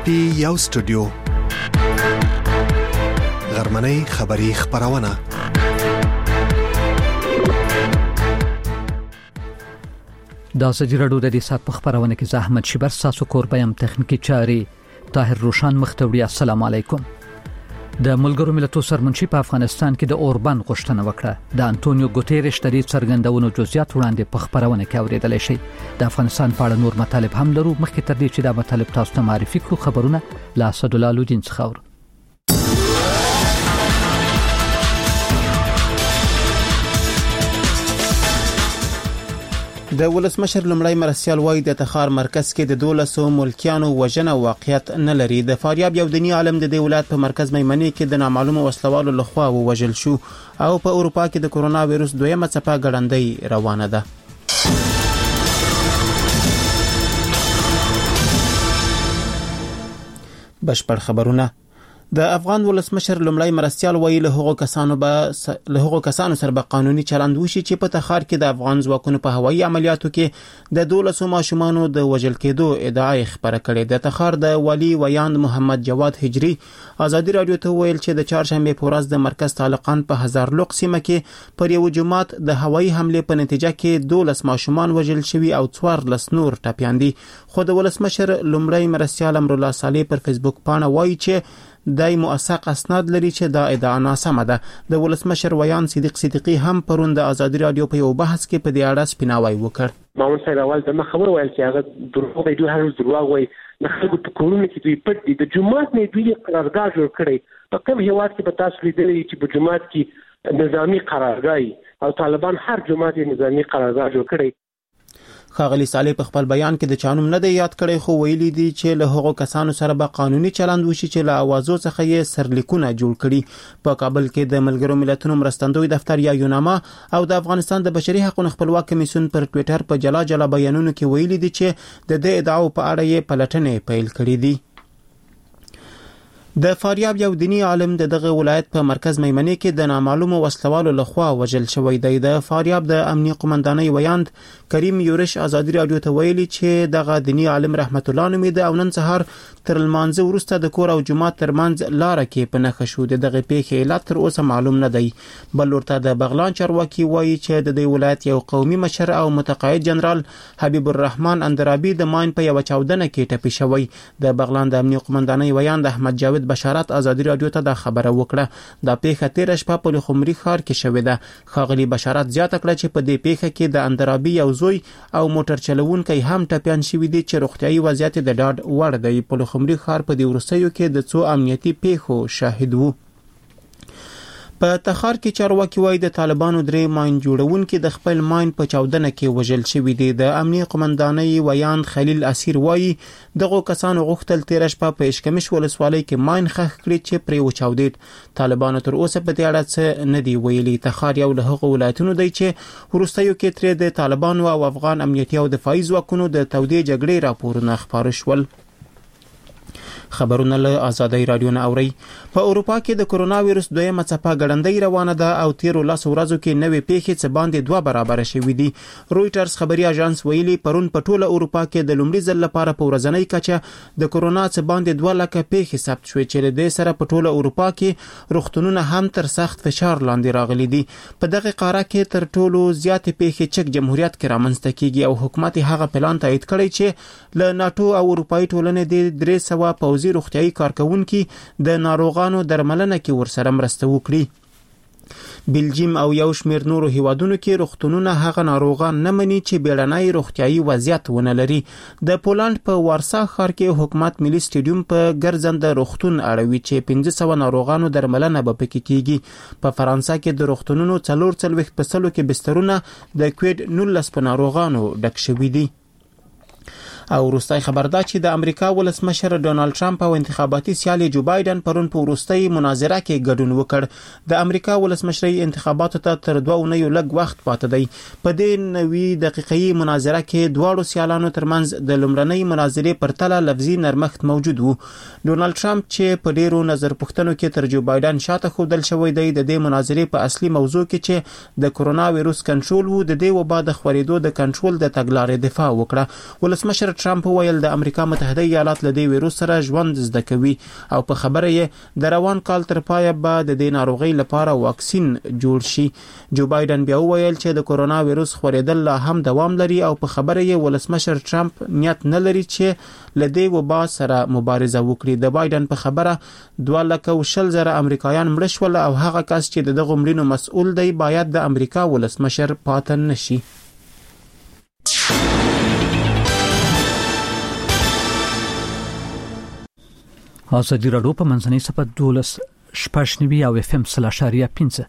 پی یو سټوډیو غرمنۍ خبری خبرونه دا سجرادو د دې سات په خبرونه کې زحمت شبر ساسو کوربایم تخنیکی چاري طاهر روشان مختوری. السلام علیکم. د ملګرو ملتونو سرمنشي په افغانستان کې د اوربان غوښتنه وکړه. د انټونیو ګوتيريش د دې څرګندونو جزئیات وړاندې په خبرونه کې اوریدل شي. د افغانستان په اړه نور مطالب هم لرو. مخکې تر دې چې دا مطالب تاسو ته معرفي کړو خبرونه لا اسدالله لودین څخه. د ولسمشر لمړی مرستیال وایي د تخار مرکز کې د 12 ملکیانو وژنه واقعیت نه لري. د فاریاب یو دینی عالم د دې ولایت په مرکز میمنې کې د نامعلومه وسلوالو لخوا ووژل شو او په اروپا کې د کرونا وایروس دویمه څپه ګړندۍ روانه ده. بشپړ خبرونه. د افغان ولسمشر لمړی مرستیال وایي له هغو کسانو سره به قانوني چلند وشي چې په تخار کې د افغان ځواکونو په هوایي عملیاتو کې د 12 ماشومانو د وژل کېدو ادعا خبره کړې. د تخار د والی ویاند محمد جواد هجری ازادي رادیو ته ویل چې د چهارشنبه په ورځ د مرکز طالقان په هزارلوق سیمه کې پر یو جماعت د هوایي حمله په نتیجه کې 12 ماشومان وژل شوي او 14 نور ټپيان دي. خو د ولسمشر لمړی مرستیال امر الله صالح پر فیسبوک باندې وایي چې دای موثق اسناد لري چې دا ادعا ناسمه ده. د ولسمشر ویان صدیق صدیقی هم پرون د ازادي رادیو په یو بحث کې په دې اړه سپیناوی وکړ. مامون صاحب اول د خبر ویل چې هغه دروغ دی، دوی هر دروغ وایي. نه خلکو په کورونه کې دوی پټ دي. د جمعات نه دوی قرارداد جوړ کړي. په کوم هیواد کې به تاسو لیدلی چې په جمعات کې نظامی قرارداد او طالبان هر جمعات نظامی قرارداد جوړ کړي. خاغلی صالح په خپل بیان کې د چانوم نه دی یاد کړی، خو ویلي دی چې له هغو کسانو سره به قانوني چلند وشي چې له اوازو څخه یې سرلیکونه جوړ کړي. په کابل کې د ملګرو ملتونو مرستندوی دفتر یا یوناما او د افغانستان د بشري حقوقو خپلواک کمیسیون پر ټوئیټر په جلا بیانونو کې ویلي دي چې د دې ادعاو په اړه یې پلټنې پیل کړې دي. د فاریاب یو دینی عالم دغه ولایت په مرکز میمنې کې د نامعلومه وسلوالو لخوا وژل شوی دی. د فاریاب د امنیه قومندانۍ ویاند کریم یورش ازادي رادیو ته ویلي چې دغه دینی عالم رحمت الله نومي د نن سهار تر لمانځه وروسته د کور او جماعت ترمنځ لار کې په نښه شو. دغه پیښې علت تر اوسه معلوم نه دی. بل ورته د بغلان چارواکي وایي چې د دې ولایت یو قومي مشر او متقاعد جنرال حبیب الرحمن اندرابي د ماین په یو چاودنه کې ټپي شوی. د بغلان د امنیه قومندانۍ ویاند احمد جاوید بشارت ازادي رادیو ته دا خبره وکړه. دا پیښه تیر شپه په لخمري ښار کې شوې ده. خاغلی بشارت زیاته کړه چې په دې پیښه کې د اندرابي یو زوی او موټر چلوونکی هم ټپيان شوي دي چې روغتيایي وضعیت د ډاډ وړ دی. په لخمري ښار په دې ورسېو کې د څو امنیتي پیښو شاهد وو. په تخار کې چارواکي وایي د طالبانو درې ماین جوړونکي د خپل ماین په چاودنه کې وژل شوي دي. د امنیه قومندانۍ ویاند خلیل اسیر وایي دغه کسانو غوښتل تیر شپه په اشکمش ولسوالۍ کې ماین خښ کړي چې پرې وچاودید. طالبانو تر اوسه په دې اړه څه نه دی ویلي. تخار یو له هغو ولایتونو دی چې وروستیو کې ترې د طالبانو او افغان امنیتي او دفاعي ځواکونو د تودې جګړې راپورونه خپاره شول. خبرونه له ازادي رادیو نه اوري. په اروپا کې د کرونا وایروس دویمه څپه ګړندۍ روانه ده او تیر 10 ورځو کې نوې پیښې څه باندې 2 برابر شوې دي. رويټرز خبري اژانس ویلي پرون په ټوله اروپا کې د لومړي ځل لپاره په ورځنۍ کچه د کرونا څه باندې 2 لک پیښې ثبت شوې چې له دې سره په ټوله اروپا کې روغتونونه هم تر سخت فشار لاندې راغلي دي. په دغه قاره کې تر ټولو زیاتې پیښې چک جمهوریت کې رامنځته کیږي او حکومت هغه پلان تایید کړی چې له ناتو او اروپאי ټولنې د 300 پوځي روغتيایي کارکونکو د ناروغانو درملنه کې ورسره مرسته وکړي. بلجیم او یو شمېر نورو هیوادونو کې روغتونونه هغه ناروغان نه مني چې بیړنۍ روغتيایي وضعیت ونه لري. د پولند په وارسا ښار کې حکومت ملي سټیډیوم په ګرځنده روغتون اړوي چې 1500 ناروغانو درملنه به پکې کیږي. په فرانسه کې د روغتونونو 440% کې بسترونه د کووید 19 ناروغانو ډک شوي دي. او وروستي خبر دا چې د امریکا ولسمشر ډونالد ټرمپ او انتخاباتي سیال جو بایدن پرون په وروستي مناظره کې ګډون وکړ. د امریکا ولسمشرۍ انتخاباتو ته تر 2 اونیو لږ وخت پاتې دی. په دې 90 دقیقې مناظره کې دواړو سیالانو ترمنځ د لومړنۍ مناظرې پرتله لفظي نرمښت موجود وو. ډونالد ټرمپ چې په ډیرو نظر پوښتنو کې تر جو بایدن شاته خودل شوی دی د دې مناظرې په اصلي موضوع کې چې د کرونا وایروس کنټرول وو د دې وبا د خورېدو د کنټرول د تګلارې دفاع وکړه. ولسمشر ولسمشر ټرمپ ویل د امریکا متحده ایالات له دې ویروس سره ژوند زده کوي او په خبره یې د روان کال تر پایه به د دې ناروغي لپاره واکسین جوړ شي. جو بایدن بیا ویل چې د کورونا ویروس خورېدل لا هم دوام لري او په خبره یې ولسمشر ټرمپ نیت نه لري چې له دې وبا سره مبارزه وکړي. د بایدن په خبره 2,20,000 امریکایان مړه شول او هغه کس چې دغه مړینو مسؤل دی باید د امریکا ولسمشر پاتې نشي. ازادي راډیو په منځنۍ صفحه 12.9 او FM 3.5.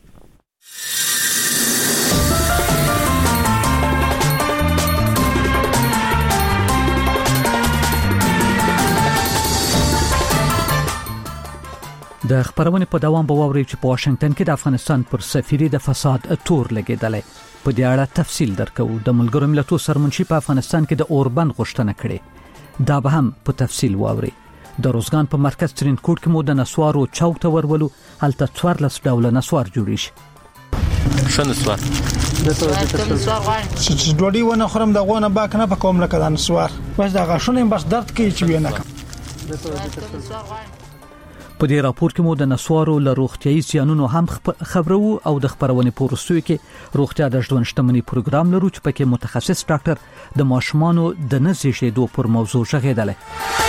د خبرونه په دوام به ووري چې په واشنگټن کې د افغانستان پر سفیر د فساد تور لګیدلې. په دې اړه تفصیل درکو. د ملګرو ملتونو سرمنشي په افغانستان کې د اوربند غوښتنه کړې. دا به هم په تفصیل ووري. د روزګان په مرکز ترین کوټ کې مو د نسوارو چوک ته ورولو. هلته 14 ډوله نسوار جوړی شي. شنه نسوار چې ډوډۍ ونه خورم د غونه باک نه پکوم لکه د نسوار بس د غاښونو بس درد کوي چې وینه کوم. په دې راپور کې مو د نسوارو له روغتيایي زیانونو هم خبرو او د خبرونې پورستوي کې روغتیا د ژوند شتمنۍ پروګرام لرو چې پکې متخصص ډاکټر د ماشومانو د نزيشېدو پر موضوع غږیدل.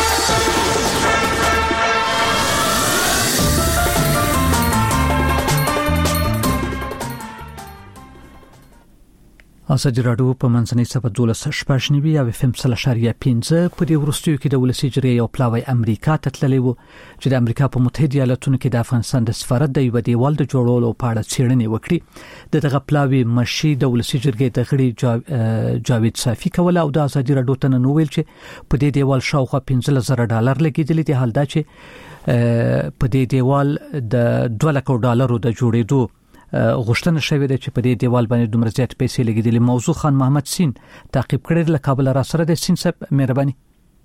ازادي راډیو په منځنۍ صفحه 12.9 او FM 3.5 په دې ورستیو کې د ولسی جرې او پلاوی امریکا ته تللی وو چې د امریکا په متحده ایالاتونو کې د افغانستان د سفارت د یو دیوال د جوړولو په اړه څېړنې وکړي. دغه پلاوی مشي د ولسی جرګې د غړي جاوید صافي کوله او د ازادي راډیو ته نو ویل چې په دې دیوال شاوخوا $15,000 لګیدل دي. حال دا چې په دې دیوال د $2,00,000 د جوړېدو غوښتنه شوې ده چې په دې دیوال باندې دومره زیات پیسې لګیدلې. موضوع خان محمد سین تعقیب کړی له کابل را سره د سین صاحب مهرباني.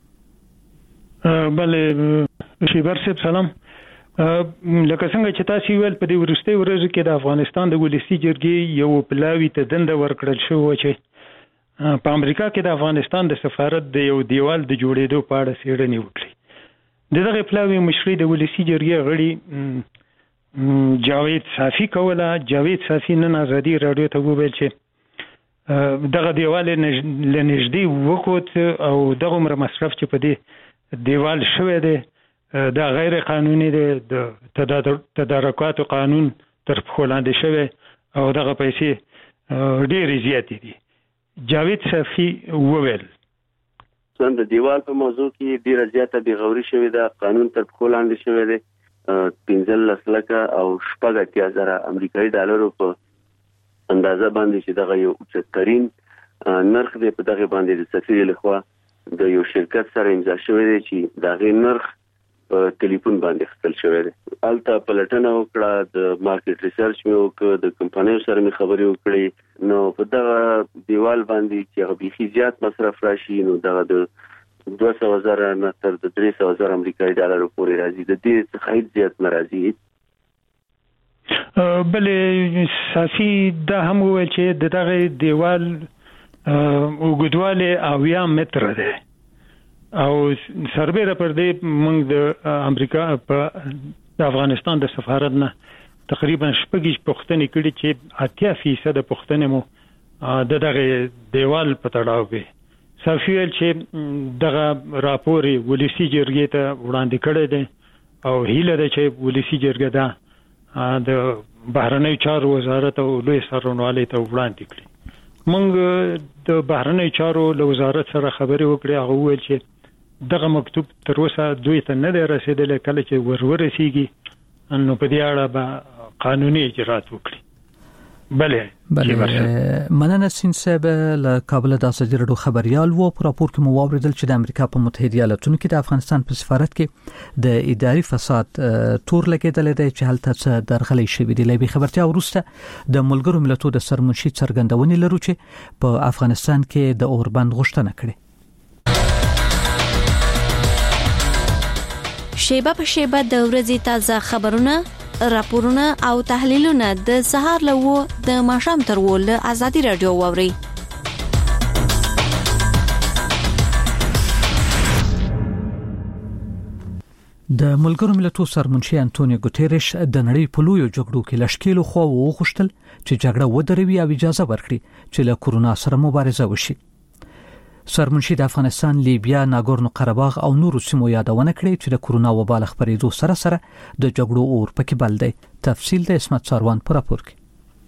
بله شیبر صاحب سلام. لکه څنګه چې تاسو ویل په دې ورستي ورځ کې د افغانستان د ولسی جرګې یو پلاوی ته دنده ورکړل شو چې په امریکا کې د افغانستان د سفارت د یو دیوال د جوړېدو په اړه څېړنې وکړي. دغه پلاوی مشري د ولسی جرګې غړي جاوید صافي کوله. جاوید صافي نن ازادي راډیو ته وویل چې دغه دیوال لنږدې وکوت او دغه عمر مصرف چې په دې دیوال شوی دی دا غیر قانوني دی. د تدارکات قانون تر پښو لاندې شوی او دغه پیسې ډېرې زیاتې دي. جاوید صافي وویل د دیوال په موضوع کې ډېره زیاته بېغوري شوې ده. قانون تر پښو لاندې شوی دی. 15 لک او 80,000 امریکایي ډالرو په اندازه باندې چې دغه یو اوچترین نرخ دی. په دغه باندې د سفیر لخوا د یو شرکت سره امضا شوی دی چې دغه نرخ په ټلیفون باندې خپل شوی دی. الته پلټنه وکړه، د مارکیټ ریسرچ مې وکړ، د کمپنیو سره مې خبرې وکړې. نو په دغه دیوال باندې چې هغه بيخي زیات مصرف راشي نو دغه د 200,000 نه تر 300,000 امریکایي ډالر پورې راځي. د دې څخه زیات ناراضي. بلې صافي دا هم ویل چې دغه دیوال وګړواله 80 متره ده او سربېره پر دې موږ د امریکا په افغانستان د سفارت نه تقریبا 6 پوښتنې کړې چې 80% پوښتنې مو دغه دیوال په تړاو کې. صافي ویل چې دغه راپور ولسی جرګې ته وړاندې کړی دی او هیله ده چې ولسی جرګه دا د بهرنیو چارو وزارت او لوی سرونوالي ته وړاندې کړي. موږ د بهرنیو چارو له وزارت سره خبرې وکړې. هغه ویل چې دغه مکتوب تر اوسه دوی ته نه دی رسیدلی. کله چې ورسیږي نو په دې اړه به قانوني اجرات وکړي. بله مننه سین صاحب له کابل د ازادي راډیو خبريال وو. په راپور کې مو واوریدل چې د امریکا په متحده ایالاتونو کې د افغانستان په سفارت کې د اداري فساد تور لګیدل دی چې هلته درغلي شوی دی. لبي خبرتیا ورسته د ملګرو ملتونو د سرمنشي څرګندونې لرو چې په افغانستان کې د اوربند غوښتنه کړې. شیبه په شیبه د ورځې تازه خبرونه، راپورونه او تحلیلونه د سهار له د ماښام تر ول ازادي راډیو ووري. د ملګرو ملتونو سرمنشي انټونیو ګوتيريش د نړۍ په لویو جګړو کې لشکېلو خو وغوښتل چې جګړه ودروي او اجازه ورکړي چې له کورونا سره مبارزه وشي. سرمنشي د افغانستان، لیبیا، ناګورنو قرهباغ او نورو سیمو یادونه کړې چې د کورونا وبا له خپرېدو سره د جګړو اور پکې بل دی. تفصیل د اسمت ساروان پر راپور کې.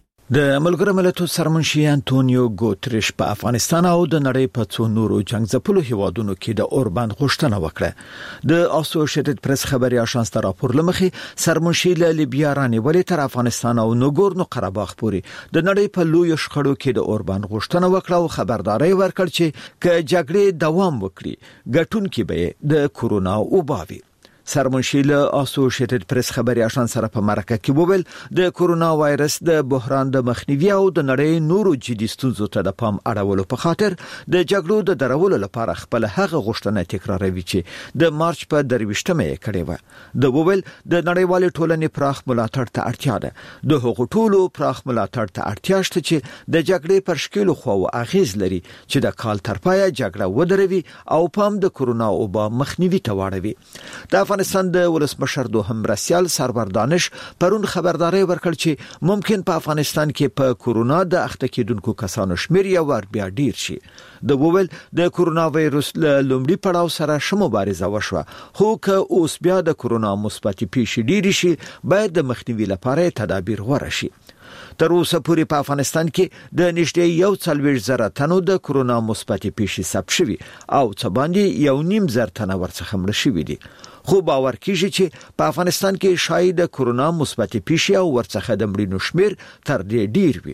د ملګرو ملتونو سرمنشي انټونیو ګوتریش په افغانستان او د نړۍ په څو نورو جنگ ځپلو هیوادونو کې د اوربند غوښتنه وکړه. د اسوسییټډ پریس خبري اژانس ته راپور لمخې سرمنشي له لیبیا رانیولې تر افغانستان او ناګورنو قرهباغ پورې د نړۍ په لوی شخړو کې د اوربند غوښتنه وکړه او خبرداري ورکړ چې ک جګړې دوام وکړي ګټونکي به د کورونا وباوي. سرمنشي له اسوسییټډ پریس خبري اژانس سره په مرکه کې وویل د کورونا وایرس د بحران د مخنیوي او د نړۍ نورو جدي ستونزو ته د پام اړولو په خاطر د جګړو د درولو لپاره خپل هغه غوښتنه تکراروي چې د مارچ په 23مه یې کړې و. د وویل د نړیوال ټولنې پراخ ملاتړ ته اړتیا ده. د حقوقو ټولو پراخ ملاتړ ته اړتیا شته چې د جګړې پر شکل خو اغیز لري چې د کال تر پایه جګړه ودروي او پام د کورونا وبا مخنیوي ته واړوي. د افغانستان د ولسمشر دوهم مرستیال سرور دانش پرون خبرداري ورکړ چې ممکن په افغانستان کې په کورونا د اخته کېدونکو کسانو شمیر یو ور بیا ډیر شي. د وویل د کورونا وایرس له لومړي پړاو سره شمو مبارزه وشوه، خو که اوس بیا د کورونا مثبت پیښې ډیر شي باید د مخنیوي لپاره تدابیر غوړه شي. تر اوسه پورې په افغانستان کې د نږدې 140,000 تنو د کورونا مثبت پیښې ثبت شوي او څه باندې 1.5 تنه ورڅخه مړه شوي دي. خو باور کیږي چې په افغانستان کې شاید د کورونا مثبت پیښې او ورڅخه د مړینو شمیر تر دې ډیر وي.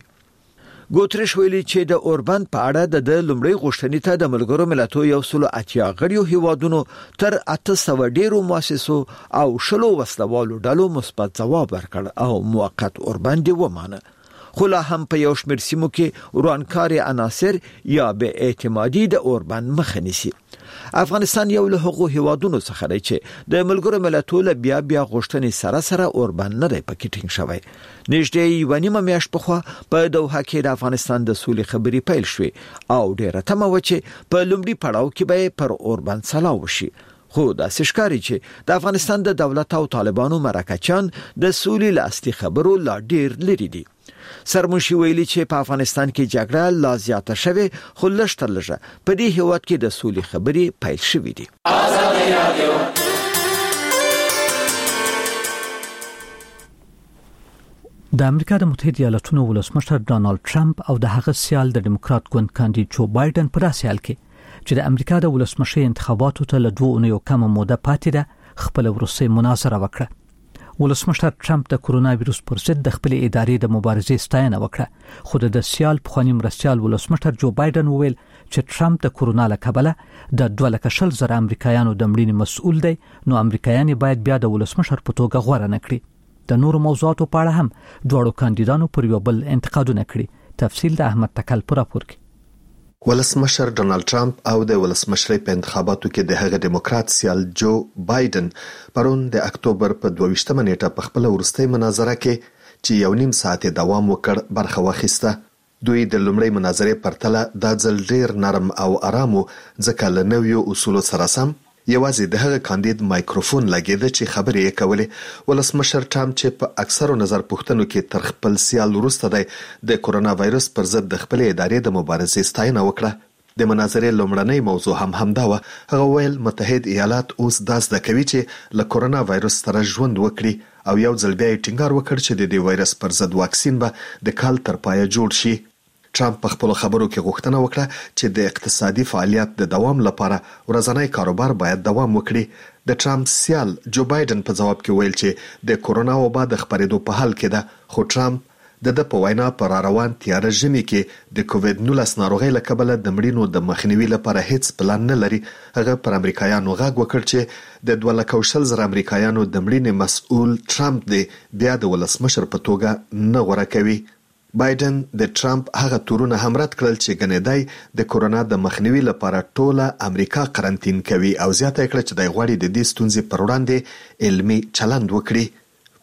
ګوتریش ویلي چې د اوربند په اړه د لومړی غوښتنې ته د ملګرو ملتونو 180 غړیو هیوادونو تر 800 ډیرو مؤسسو او شلو وسلوالو ډلو مثبت ځواب ورکړ او موقت اوربند ومانه. خو لا هم په یو شمېر سیمو کې ورانکاري عناصر یا به اعتمادي د اوربند مخه نیسي. افغانستان یو له هغو هیوادونو څخه دی چې د ملګرو ملتونو بیا غوښتنې سره اوربند نه دی پکې ټینګ شوی. نږدې 1.5 میاشت پخوا په دوحه کې د افغانستان د سولې خبري پیل شوې او ډیره تمه و چې په لومړي پړاو کې به پر اوربند سلاو وشي. خو د سشکاري چې د افغانستان د دولت او طالبانو مرکچان د سولې له اصلي خبرو لا ډیر لري دي. سرمنشي ویلي چې په افغانستان کې جګړه لا زیاته شوه، خو لږ په دې هیواد کې د سولې خبري پیل شوې دي. د امریکا د متحده ایالاتونو ولسمشر ډانلډ ټرمپ او د هغه سیال د ډیموکرات ګوند کاندید جو بایدن په داسې حال کې چې د امریکا د ولسمشر انتخاباتو ته له 2 اونیو کم موده پاتې ده خپل ورسې مناظره وکړه. ولسمشر ټرمپ د کورونا وایرس پر ضد د خپل ادارې د مبارزې ستاینه وکړه، خو د سیال پخوانی مرستیال ولسمشر جو بایدن وویل چې ټرمپ د کورونا له کبله د 2,000 امریکایانو د مړینې مسؤل دی، نو امریکایان باید بیا د ولسمشر په توګه غوړه نه کړي. د نورو موضوعاتو په اړه هم دوړو کاندیدانو پر یو بل انتقادونه کړي. تفصیل د احمد تکل پر راپور کې. ولسمشر ډونالد ټرمپ او د ولسمشرۍ په انتخاباتو کې د هغه دیموکرات سیال جو بایدن پرون د اکتوبر په 22مه نیټه په خپل ورستۍ مناظره کې چې 1.5 ساعت دوام وکړ برخه واخیسته. دوی د لومړۍ مناظرې پرتله د ځل ډیر نرم او آرامو ځکه له نویو اصولو سره سم یوازې د هغه کاندید مایکروفون لګیده چې خبرې یې کولې. ولسمشر ټرمپ چې په اکثرو نظر پوښتنو کې تر خپل سیال وروسته دی د کورونا وایرس پر ضد د خپل ادارې د مبارزې ستاینه وکړه. د مناظرې لومړنۍ موضوع هم دا و. هغه ویل متحد ایالات اوس دا زده کوي چې له کورونا وایرس سره ژوند وکړي او یو ځل بیا ټینګار وکړ چې د وایرس پر ضد واکسین به د کال تر پایه جوړ شي. ټرمپ په خپل خبرو کې غوښتنه وکړه چې د اقتصادي فعالیت د دوام لپاره ورځنی کاروبار باید دوام وکړي. د ټرمپ سیال جو بایدن په جواب کې ویل چې د کورونا وبا د خپرېدو په حال کې ده، خو ټرمپ د په وینا پر روان تیار ژمي کې د کووډ-19 ناروغۍ له کبله د مړینو د مخنیوي لپاره هیڅ پلان نه لري. هغه پر امریکایانو غږ وکړ چې د 2,000 امریکایانو د مړینې مسؤل ټرمپ دی بیا د ولسمشر په توګه نه غوړه کوي. بایدن د ټرمپ هغه تورونه هم رد کړل چې ګنیدای د کورونا د مخنیوي لپاره ټوله امریکا قرنطین کوي او زیاته کړه چې د غوړي د دې ستونزې پر وړاندې علمي چلند وکړي.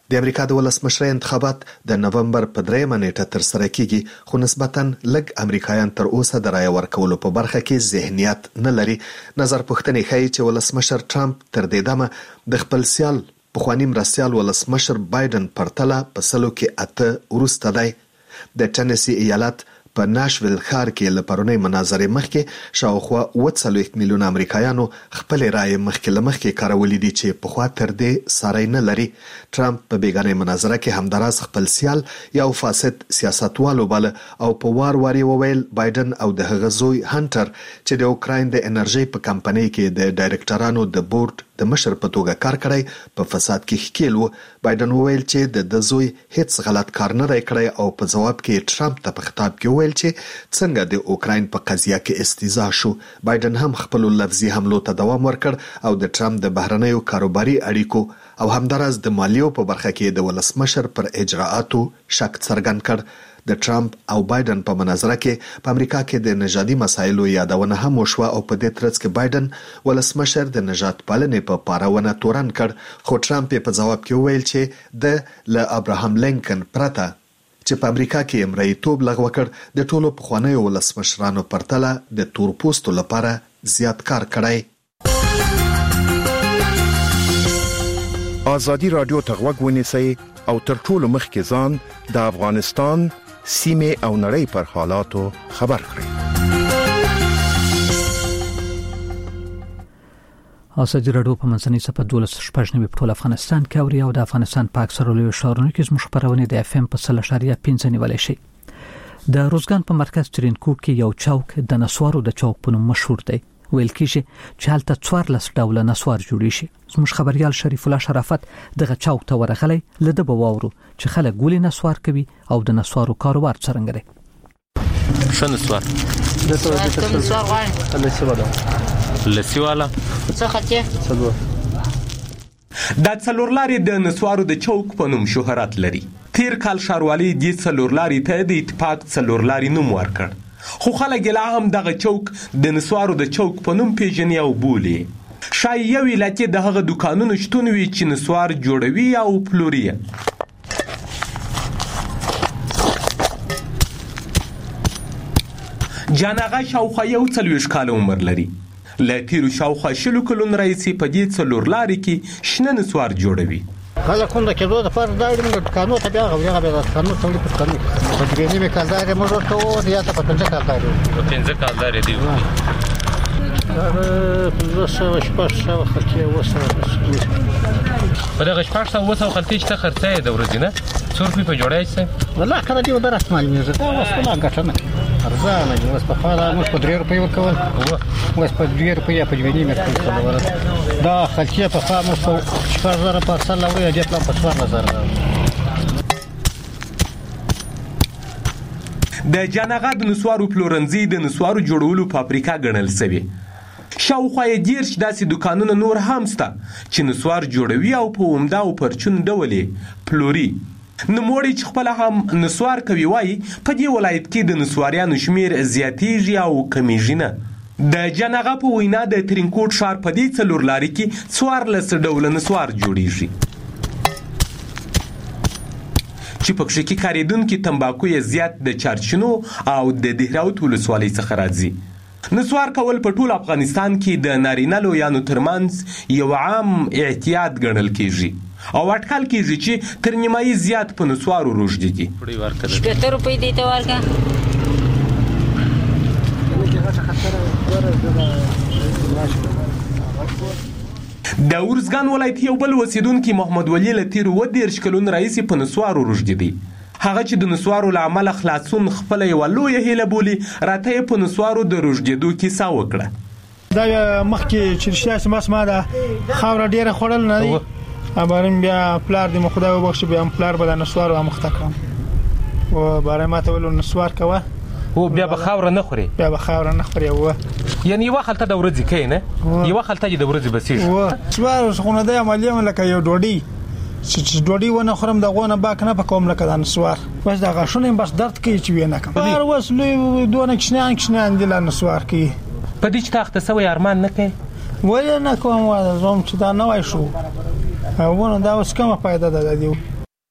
د امریکا د ولسمشرۍ انتخابات د نومبر په 3 نیټه تر سره کیږي خو نسبتاً لږ امریکایان تر اوسه د رای ورکولو په برخه کې ذهنیت نه لري. نظر پوښتنې ښیي چې ولسمشر ټرمپ تر دې دمه د خپل سیال پخوانی مرستیال ولسمشر بایدن پرتله په سلو کې 8 وروسته دی. د ټنسی ایالت په ناشویل ښار کې له پرونۍ مناظرې مخکې شاوخوا 40 میلیونه امریکایانو خپل رای مخکې کارولې دي چې په خوا تر دې ساري نه لري. ټرمپ په بیګانې مناظره کې همداراز خپل سیال یو فاسد سیاستوالو بل او په وار وویل بایدن او د هغه زوی هانټر چې د اوکراین د انرژي په کمپنۍ کې د ډایرکټرانو د بورډ د مشر په توګه کار کړی په فساد کې ښکیل و. بایدن وویل چې د زوی هیڅ غلط کار نه دی کړی او په جواب کې ټرمپ ته په خطاب کې وویل چې څنګه د اوکراین په قضیه کې استیزا شو. بایدن هم خپل لفظي حملو ته دوام ورکړ او د ټرمپ د بهرنیو کاروباري اړیکو او همداراز د مالیو په برخه کې د ولسمشر پر اجراءاتو شک څرګند کړ. د ټرمپ او بایدن په مناظره کې په امریکا کې د نژادي مسایلو یادونه هم وشوه او په دې ترڅ کې بایدن ولسمشر د نژاد پالنې په پاراونه تورن کړ خو ټرمپ په جواب کې وویل چې د ل ابراهام لینکن پرته چې په امریکا کې امریتوب لغوه کړ د ټولو پخوانیو ولسمشرانو پرتله د تورپوستو لپاره زیات کار کړی. آزادی رادیو ته غوږ ونیسئ او تر ټولو مخکې ځان د افغانستان سیمه او نړۍ پر حالاتو خبر کړئ. ازادي راډیو په منځنۍ صفحه 12 په ټول افغانستان کې اوري او د افغانستان په اکثره لوی ښارونو کې زموږ خبرونه د FM په 3.5 نیولای شي. د روزګان په مرکز ترینکو کې یو چوک د نسوارو د چوک په نوم مشهور دی. ویل کېږي چې هلته 14 ډوله نسوار جوړی شي. زموږ خبريال شریف الله شرافت دغه چوک ته ورغلی لده بواورو چې خلک ګولې نسوار کوي او د نسوارو کاروبار څرنګه دی. شنو نسوار د نسوار غواړي لسیواله څه خاطر د څلورلاري د نسوارو د چوک په نوم شهرت لري. تیر کال ښاروالي د څلورلاري ته د اتفاق څلورلاري نوم ورکړ خو خلک لا هم دغه چوک د نسوارو د چوک په نوم پیژني او بولي. شاید یو علت د هغه دکانونو شتون وي چې نسوار جوړوي او پلوري. جانغه شاوخوا 40 کال عمر لري. له تیرو شاوخوا 20 کلونو راهیسې په دې څلورلاري کې شنه نسوار جوړوي. خلک کوم د کېدو د فرض داړي موږ قانون ته بیا غوړي د قانون ته په قانون په دې نیمه کال دا موږ ته یا ته په 15 کال دا په 15 کال دا دی زه شپه خلک وسره په دغه شپه وسه خلک چې خرڅه د ورځې نه څور په جوړای شي والله کله دی ودر استعمال میږي دا وسه ګټنه ارزانه دی وسه په فاده موږ په 3 روپۍ ورکول وسه په 2 روپۍ په 2 نیمه کال دا خلک په فامه په 4000 په سال لوري دی په 4000 د جانغه د نسوارو پلورنځي د نسوارو جوړولو فابریکه ګڼل شوی. شاوخوا 10 داسې دکانونه نور هم شته چې نسوار جوړوي او په عمده او پرچون ډول پلوري. نوموړي چې خپل هم نسوار کوي وایي په دې ولایت کې د نسواریانو شمیر زیاتېږي او کمیږي نه. د جانغه په وینا د ترینکوټ ښار په دې څلورلاري کې 14 ډوله نسوار جوړیږي چې پکې کې کاریدونکو تمباکو یې زیات د چارچینو او د دهراوت ولسوالۍ څخه راځي. نسوار کول په ټول افغانستان کې د نارینه لویانو ترمنځ یو عام احتیاط ګڼل کېږي او اټکل کېږي چې تر نیمایي زیات په نسوارو روږدي. 70 روپۍ دی ته ورکا د ورزګان ولایت یو بل اوسیدونکي محمد ولی له تیر 10 کلونو راهیسې په نسوارو روږدي دی. هغه چې د نسوارو له امله خلاصون خپل یو لوی هیله بولي راته په نسوارو د روږدېدو کیسه وکړه. دا مخکې چې شاسه ما دا خاور ډیره خړل نه دی امرم بیا پلار دې مخدا وبخښي بیا پلار به د نسوارو مخته کړم او بارے ما ته ول نسوار کوه او بیا به خاور نه خوري و یعنی یو خلته د ورځې کې نه یو خلته د ورځې بسیږي و سوار خونه د عملیه لکه یو ډوډۍ چې ډوډۍ ونه خورم د غونه باک نه پکوم لکه د نسوار بس دا غاښونه بس درد کوي چې وینه کوم بار وسلې دونه کښنان دي له نسوار کوي په دې چې تخته سوی ارمان نه کوي ولې نه کوم زوم چې دا نه وای شو ونه دا اوس کومه فائدہ ده دی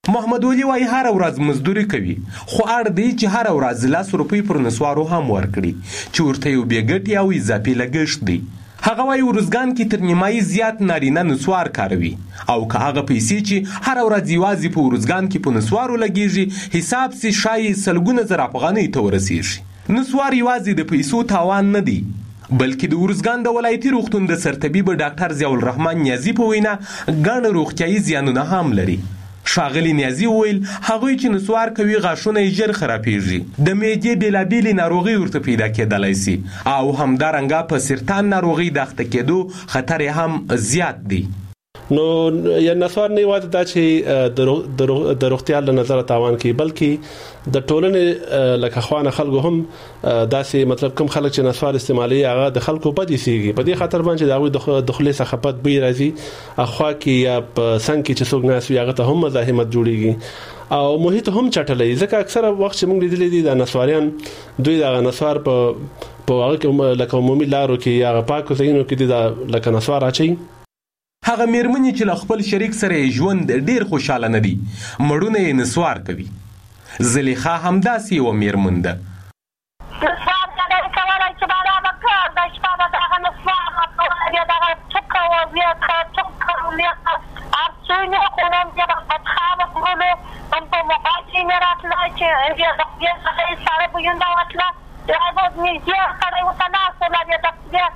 محمد ولی وايي هر ورځ مزدوري کوي خو اړ دی چې هر ورځ 10 روپۍ پر نسوارو هم ورکړي چې ورته یو بیګټي او اضافي لګښت دی. هغه وايي ورزګان کې تر نیمایي زیات نارینه نسوار کاروي او که هغه پیسې چې هر ورځ یوازې په ورزګان کې په نسوارو لګیږي حساب سي شای سلګونه زر افغانۍ ته ورسیږي. نسوار یوازې د پیسو تاوان نه دی بلکې د ورزګان د ولایتي روغتون د سرطبیب ډاکټر ضیاء الرحمن نیازي په وینا ګڼ روغتیایي زیانونه هم لري. ښاغلي نیازي وویل هغوی چې نسوار کوي غاښونه یې ژر خرابېږي، د معدې بېلابېلې ناروغۍ ورته پیدا کېدلی سي او همدارنګه په سرطان ناروغۍ د اخته کېدو خطر یې هم زیات دی. نو یا نسوار نه یوازې دا چې د روغتیا له نظر تاوان کوي بلکې د ټولنې لکه خوانه خلکو هم داسې مطلب کوم خلک چې نسوار استعمالي هغه د خلکو بدې سیږي په دې خاطر باندې دا د خلې څخه پد بي راځي اخوا کې یا په څنګه کې چې څوک ناس وي هغه ته هم مزاحمت جوړيږي او محیط هم چټلې ځکه اکثره وخت چې موږ لیدلې دي د نسواریان دوی د نسوار په هغه لکه عمومي لارو کې یا پاکو ځایونو کې د لکه نسوار اچي. هغه میرمنې چې له خپل شریک سره ژوند ډیر خوشاله نه دي مړونه یې نسوار کوي. زلیخا همداسې یوه میرمن ده. نسوار کله کولی چې بالا به کار د شپه به دغه نسوار بیا دغه ټوکه و بیا ټوکه بیا ارسونې خونم بیا به بدخوابه کړلو هم په موبایل کې مې راتله چې بیا د خدای څخه یې ساره بوینده وتله بیا به نږدې سړی ورته ناست وله بیا د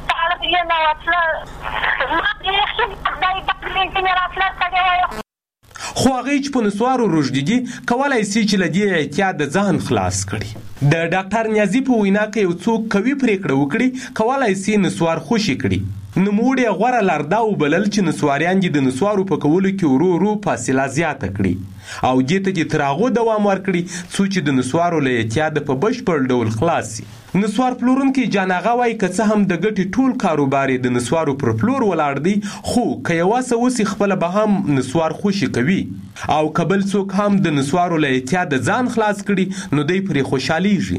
خو هغې چې په نسوارو روږدي کولی سي چې له دې احتیاط د ځان خلاص کړي. د ډاکټر نیازي په وینا که یو څوک قوي پرېکړه وکړي کولی سي نسوار خوشي کړي. نوموړي غوره لار دا وبلل چې نسواریان دې د نسوارو په کولو کې ورو ورو فاصله زیاته کړي او دې ته دې تر هغو دوام ورکړي څو چې د نسوارو له اعتیاده په بشپړ ډول خلاص سي. نسوار پلورونکی جان آغا وایي که څه هم د ګټې ټول کاروبار یې د نسوارو پر پلور ولاړ دی خو که یوه څه وسي خپله به هم نسوار خوشي کوي او که بل څوک هم د نسوارو له اعتیاده ځان خلاص کړي نو دی پرې خوشحالیږي.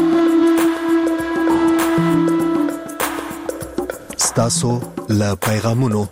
ستاسو له پیغامونو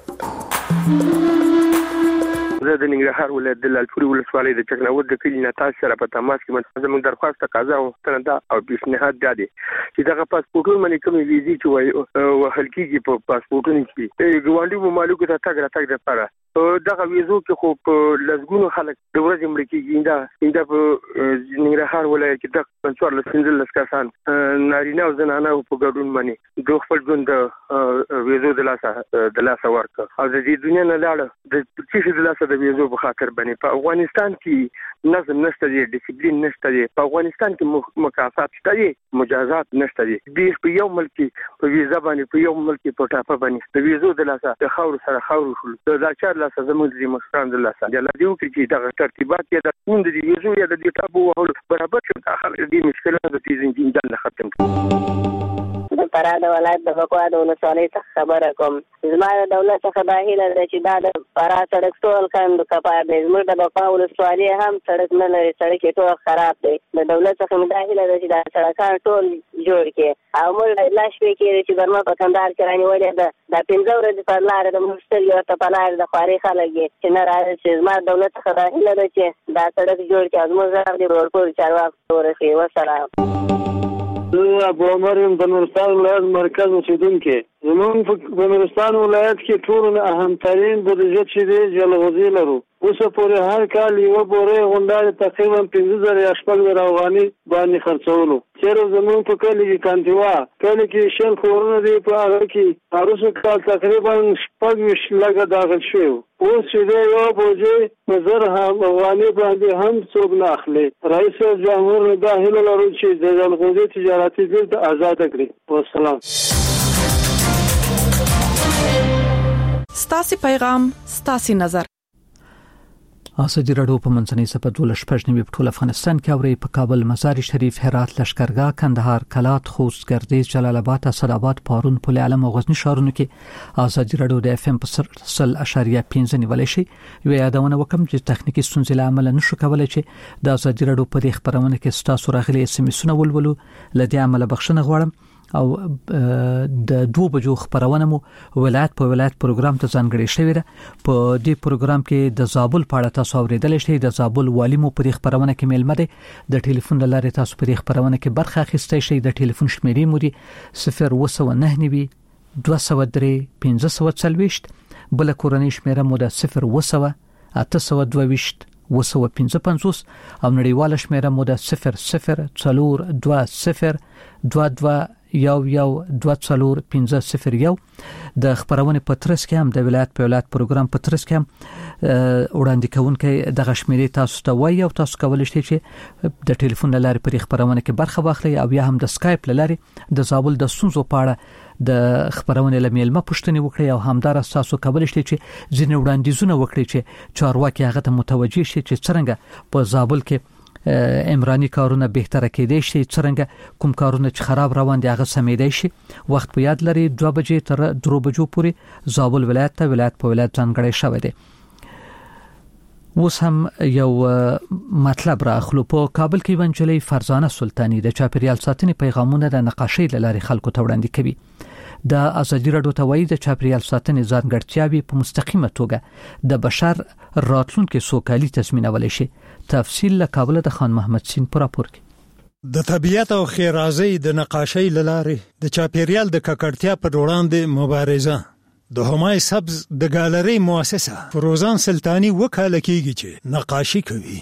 زه د ننګرهار ولایت د لالپورې ولسوالۍ د چکناوت د کلي نه تاسو سره په تماس کې زموږ درخواست تقاضا او غوښتنه ده او پیشنهاد دا دی چې دغه پاسپورټونه باندې کومې ویزې چې وایي وهل کېږي په پاسپورټونو کې ګاونډي ممالکو ته تګ راتګ دپاره دغه ویزو کې خو په لسګونو خلک د ورځې مړه کېږي. دا په ننګرهار ولایت کې د 14-15 کسان نارینه او زنانه په ګډون باندې د خپل ژوند د ویزو د لاسه ورکړه او د دې دنیا نه لاړه د چې د لاسه د ویزو په خاطر باندې. په افغانستان کې نظم نشته دی، ډیسپلین نشته دی، په افغانستان کې مکافات شته دی، مجازات نشته دی. په یو ملک په ویزا باندې په یو ملک په ټاپه باندې د ویزو د لاسه د خاور سره خاور شول دا چار لاسه زموږ د مشران د لاسه د لدیو کې دغه ترتیبات یا د کوم د ویزو یا د دې ټاپو وهل برابر شو داخل دې مشکلات د تیزین جن ختم کړي. د فراه د ولایت د بکوا د ولسوالۍ څخه خبره کوم. زما د دولت څخه دا هیله ده چې دا د فراه سړک ټول کاندو کپار دی. زموږ د بکوا ولسوالۍ هم سړک نه لري، سړک یې ټول خراب دی. د دولت څخه مې دا هیله ده چې دا سړکان ټول جوړ کړي او موږ لا شپې کېږي چې برما په کندهار کې رانیولې ده دا 15 ورځې پر لاره د موږ سترګې ورته په لاره د خوارې خلک یې چې نه راځي چې زما د دولت څخه دا هیله ده چې دا سړک جوړ کړي او زموږ غږ دې ورپورې چارواکو ورسوي. وسلام. زه ابو عمر یم د نورستان ولایت مرکز اوسیدونکی. زموږ په نورستان ولایت کې ټول نه اهمترین بودجه چې دی جلغوزي لرو. اوس پورې هر کال یو بورې غونډه تقریبا 5000 یا 6000 افغاني باندې خرڅولو. چیرې زموږ په کلی کې کانتیوا کلی کې شل کورونه دی په هغه کې هروسه کال تقریبا 25 لګه داخل شوی. اوس چې دی یو بوجه نظر هم افغاني باندې هم څوک نه اخلي. رئیس جمهور دا هیله لرو چې د جلغوزي تجارتي بیرته آزاد کړي. والسلام. ستاسي پیغام ستاسي نظر. ازادي راډیو په منځنۍ صفه 12 په ټول افغانستان کې اوري په کابل، مزار شریف، هرات، لشکرګاه، کندهار، کلات، خوست، ګردیز، جلال آباد، اسداباد، پارون، پل علم او غزنی ښارونو کې ازادي راډیو د اف ام په 0.5 نیولای شي. یو یادونه وکم چې تخنیکی ستونزې له امله نشو کولای چې د ازادي راډیو په خبرونه کې ستاسو راغلي اس ام اسونه ولولو. لدې عمله بخښنه غواړم او د 2 بجو خبرونه مو ولایت په ولایت پروګرام ته ځانګړی شوی دی. په دې پروګرام کې د زابل په اړه تاسو اوریدل شئ. د زابل والی مو په خبرونه کې ملمه دی. د ټلیفون لارې تاسو په خبرونه کې برخه اخیستئ شئ. د ټلیفون شمیرې مو دي 029 203 1540. بل کورنۍ شمیره مو د 0 822 255 او نړیواله شمیره مو د 0042 22 1124501. د خبرونه پترس کې هم د ولایت په ولایت پروګرام پترس کې هم وړاندې کوونکې د غشمیرې تاسو ته وایي او تاسو کولای شئ چې د ټلیفون لارې پر خبرونه کې برخه واخلئ او یا هم د سکایپ لارې د زابل د سونزو پاړه د خبرونه لمیلمه پښتني وکړي او همدار تاسو کولای شئ چې ځینې وړاندیزونه وکړي چې چارواکي هغه ته متوجي شي چې څنګه په زابل کې عمراني کارونه بهتره کېدای شي، څنګه کوم کارونه چې خراب روان دي هغه سمېدای شي. وخت په یاد لري 2 بجې تر 3 بجو پورې زابل ولایت ته ولایت په ولایت ځانګړی شوی دی. اوس هم یو مطلب راخلو. په کابل کې ونجلې فرزانه سلطانی د چاپیریال ساتنې پیغامونه د نقاشۍ لارې خلکو ته وړاندې کوي. د ازادي راډیو ته وایي د چاپیریال ساتنې ځانګړتیاوې په مستقیمه توګه د بشر راتلونکو سوکالي تضمینولی شي. تفصیل له کابل د خان محمد سین پر راپور کې. د طبيعت او خیرازۍ د نقاشۍ لارې د چاپیریال د ککړتیا پر وړاندې مبارزه. د همای سبز د ګالري مؤسسه فروزان سلطانی وکاله کیږي چې نقاشي کوي.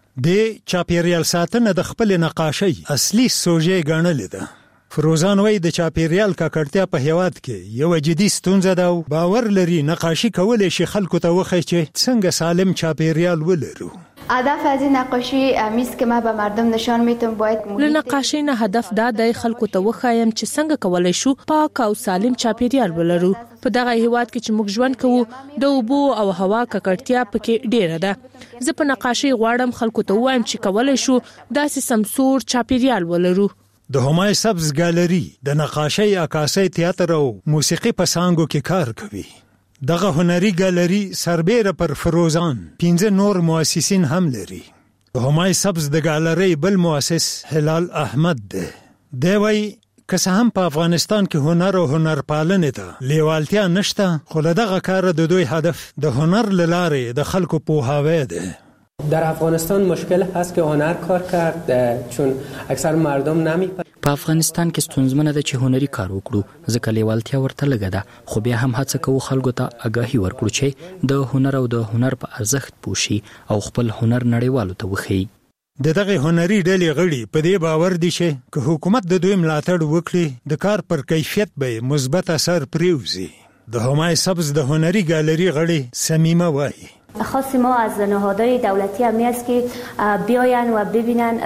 د چاپیریال ساتنه د خپل نقاشۍ اصلي سوژې ګڼل ده. فروزان وای د چاپیریال ککړتیا په هیواد کې یو جدي ستونزه ده او باور لري نقاشي کولای شي خلکو ته وښیي چې څنګه سالم چاپیریال ولرو. هدف از این نقاشی میست که ما به مردم نشان میتونم باید له نقاشۍ نه هدف دا د خلکو ته وښایم چې څنګه کولای شو پاک او سالم چاپیریال ولرو. په دغه هیواد کې چې موږ ژوند کوو د اوبو او هوا ککړتیا پکې ډیره ده. زه په نقاشۍ غواړم خلکو ته وایم چې کولای شو داسې سمسور چاپیریال ولرو. د همای سبز ګالري د نقاشۍ، عکاسۍ، تیاتر او موسیقي په څانګو کې کار کوي. دغه هنري ګالري سربېره پر فروزان 15 نور مؤسسین هم لري. د همای سبز د ګالري بل مؤسس هلال احمد ده. دی وایي که څه هم په افغانستان کې هنر او هنرپالنې ته لیوالتیا نشته، خو له دغه کار د دوی هدف د هنر له لارې د خلکو پوهاوی ده. در افغانستان مشکل هست که هنر کار کرد چون اکثر مردم نمی‌پذیرند. په افغانستان کې ستونزمنه ده چې هنري کار وکړو ځکه لیوالتیا ورته لګه ده، خو بیا هم هڅه کوو خلکو ته آگاهي ورکړو چې د هنر او د هنر په ارزښت پوښي او خپل هنر نړیوالو ته وښيي. دغه هنري ډلې غړي په دې باور دي چې که حکومت د دوی ملاتړ وکړي د کار پر کیفیت به مثبت اثر پریوزي. د همای سبز د هنري ګالري غړي سمیمه وایي خاص ما از نهادهای دولتی هم است که بیاین و ببینن.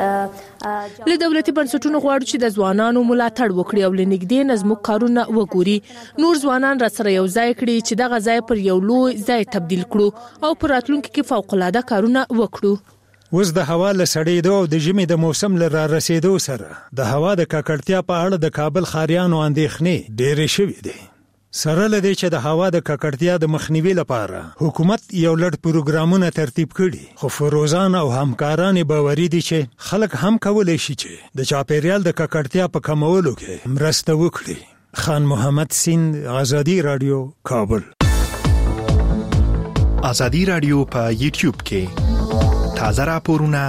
له دولتي بنسټونو غواړو چې د ځوانانو ملاتړ وکړي او لنګدې نظم کارونه وګوري. نور ځوانان را سره یو ځای کړي چې دغه ځای پر یو لوی ځای تبدیل کړو او په راتلونکي کې فوق العاده کارونه وکړو. اوس د هوا له سړېدو او د ژمي د موسم له را رسیدو سره د هوا د ککړتیا په اړه د کابل ښاریانو اندېښنې ډېرې شوې دي. سره لدی چې د هوا د ککړتیا د مخنیوي لپاره حکومت یو لړ پروګرامونه ترتیب کړي، خو فروزان او همکاران باوري دي چې خلک هم کولای شي چې د چاپیریال د ککړتیا په کمولو کې مرسته وکړي. خان محمد سین، آزادی رادیو، کابل. آزادی رادیو په یوټیوب کې تازه راپورونه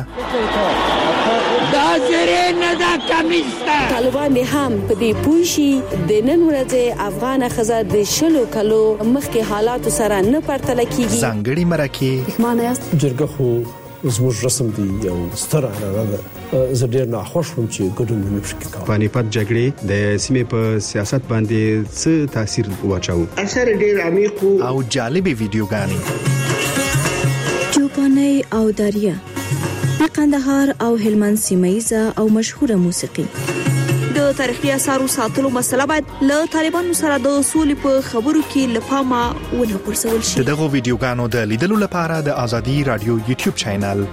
طالبان هم په دې پوښي د نن ورځې افغان خزه د شلو کلو مخکې حالات سره نه پرتله کیږي. ځانګړي مرکه معنی است جرګه خو زموږ رسم دی یو ستر عنعنه ده. زه ډیر ناخوښ وم چې ګډون نه پکې کوم. پانیپت جګړې د سیمې په سیاست باندې څه تاثیر واچاو؟ اثر ډیر عمیق او جالبې ویډیوګانې چوپاني او دریا قندهار او هلمند سیمایزه او مشهوره موسیقي. د تاریخي اثارو ساتلو مسله باید له طالبانو سره د اصول په خبرو کې لپاره ونه پرسول شي. دغه ویډیوګانو د لیدلو لپاره د آزادی رادیو یوټیوب چینل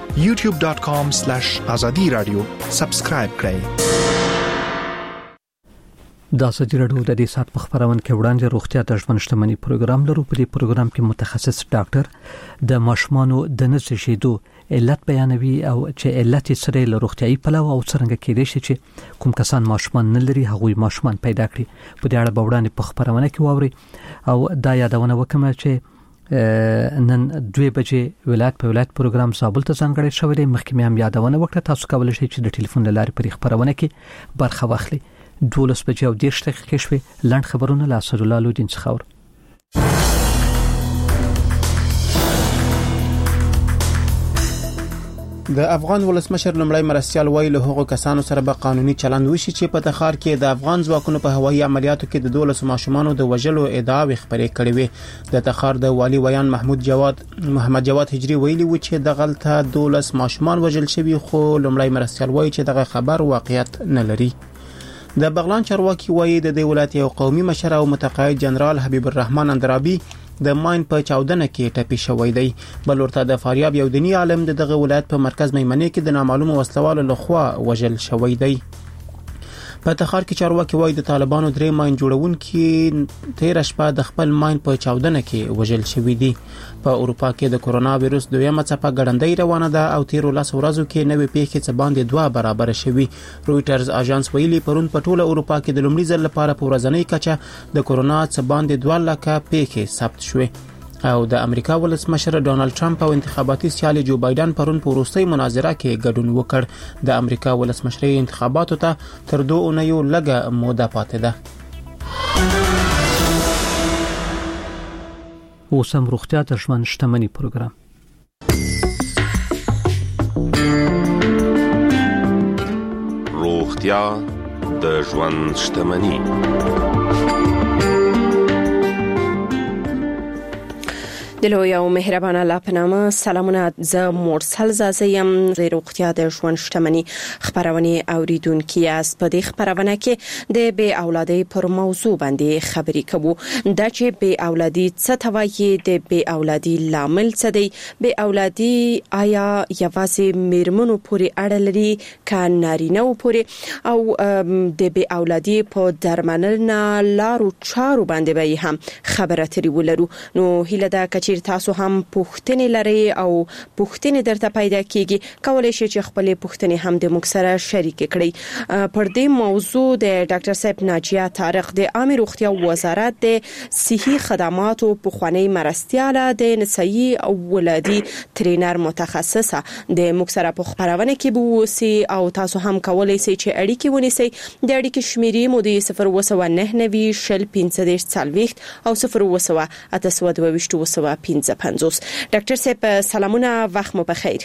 youtube.com/azadi radio سبسکرایب کړئ. د ازادي راډیو د دې سات په خبرونه کې وړاندې روغتیا د ژوند شتمنۍ پروګرام لرو. په دې پروګرام کې متخصص ډاکټر د ماشومانو د نزدېدو علت بیانوي او چې علت یې سره له روغتیايي پلوه او څنګه کېدای شي چې کوم کسان ماشومان نه لري هغوی ماشومان پیدا کړي. په دې اړه به وړاندې په خبرونه کې واوري او دا یادونه وکم چې نن 2 بجې ولایت په ولایت پروګرام زابل ته څنګه شوی دی. مخکې مې هم یادونه وکړه، تاسو کولی شئ چې د ټلیفون لارې په خبرونه کې برخه واخلئ. 12 بجې او 10 دقیقې شوې. لاند خبرونه له اسد الله لودین څخه اور. د افغان ولسمشر لمړی مرستيال ویل هغه کسانو سره به قانوني چلند وشي چې په تخار کې د افغان ځواکونو په هوایي عملیاتو کې د 12 ماشومانو د وژلو ادعاوې خبرې کړې وې. د تخار د والی ویان محمد جواد هجری ویلي و چې د غلطه 12 ماشومان وژل شوي، خو لمړی مرستيال وایي چې دغه خبر واقعیت نه لري. د بغلان چارواکي وایي د ولایت یو قومي مشر او متقاعد جنرال حبیب الرحمن اندرابي د ماین په چاودنه کې ټپي شوی دی. بل ورته د فاریاب یو دینی عالم دغه ولایت په مرکز میمنې کې د نامعلوم وسلوالو لخوا وژل شوی دی. په تخار کې چارواکي وایي د طالبانو 3 ماین جوړونکي 13 شپه د خپل ماین په چاودنه کې وژل شوی دی. په اروپا کې د کورونا وایرس دویمه څپه ګړندۍ روانه ده او 13 ورځو کې نوې پیښې څه باندې 2 برابر شوي. رويټرز اژانس ویلي پرون په ټوله اروپا کې د لومړي ځل لپاره په ورځنۍ کچه د کورونا څه باندې 2 لکه پیښې ثبت شوې. او د امریکا ولسمشر ډونالد ټرمپ او انتخاباتي سیال جو بایدن پرون په وروستۍ مناظره کې ګډون وکړ. د امریکا ولسمشرۍ انتخاباتو ته تر 2 اونیو لږه موده پاتې ده. اوسم روغتیا د ژوند شتمنۍ پروګرام. روغتیا د ژوند شتمنۍ. دلوی او مهربان الله په نامه سلامونه. زه مرسل زازیم د روغتیا د ژوند شتمنۍ خبرونه اوریدونکو یاست. په دې خبرونه کې د بی اولادي پر موضوع باندې خبرې کوو. د چې بی اولادي څه ته وایي، د بی اولادي لامل څه دی، بی اولادي آیا یوازې میرمنو پورې اړه لري که نارینه پورې، او د بی اولادي په درملنه لارو چارو باندې به هم خبره ترې ولرو. نو هیله ده چې تاسو هم پوښتنې لرئ او پوښتنې درته پیدا کیږي، کولای شئ چې خپل پوښتنې هم د موږ سره شریک کړئ. پر دې موضوع د ډاکټر صاحب ناجیه طارق د عامه روغتیا وزارت د صحي خدماتو پخوانی مرستياله د نسایي او ولادي ټرینر متخصصه د موږ سره په خبرونه کې بوسي، او تاسو هم کولای شئ چې اړیکې ونیسئ. د اړیکې شمیرې مو د 01990 شل 1540 او 019 55. ډاکټر صاحب سلامونه، وخت مو بخیر.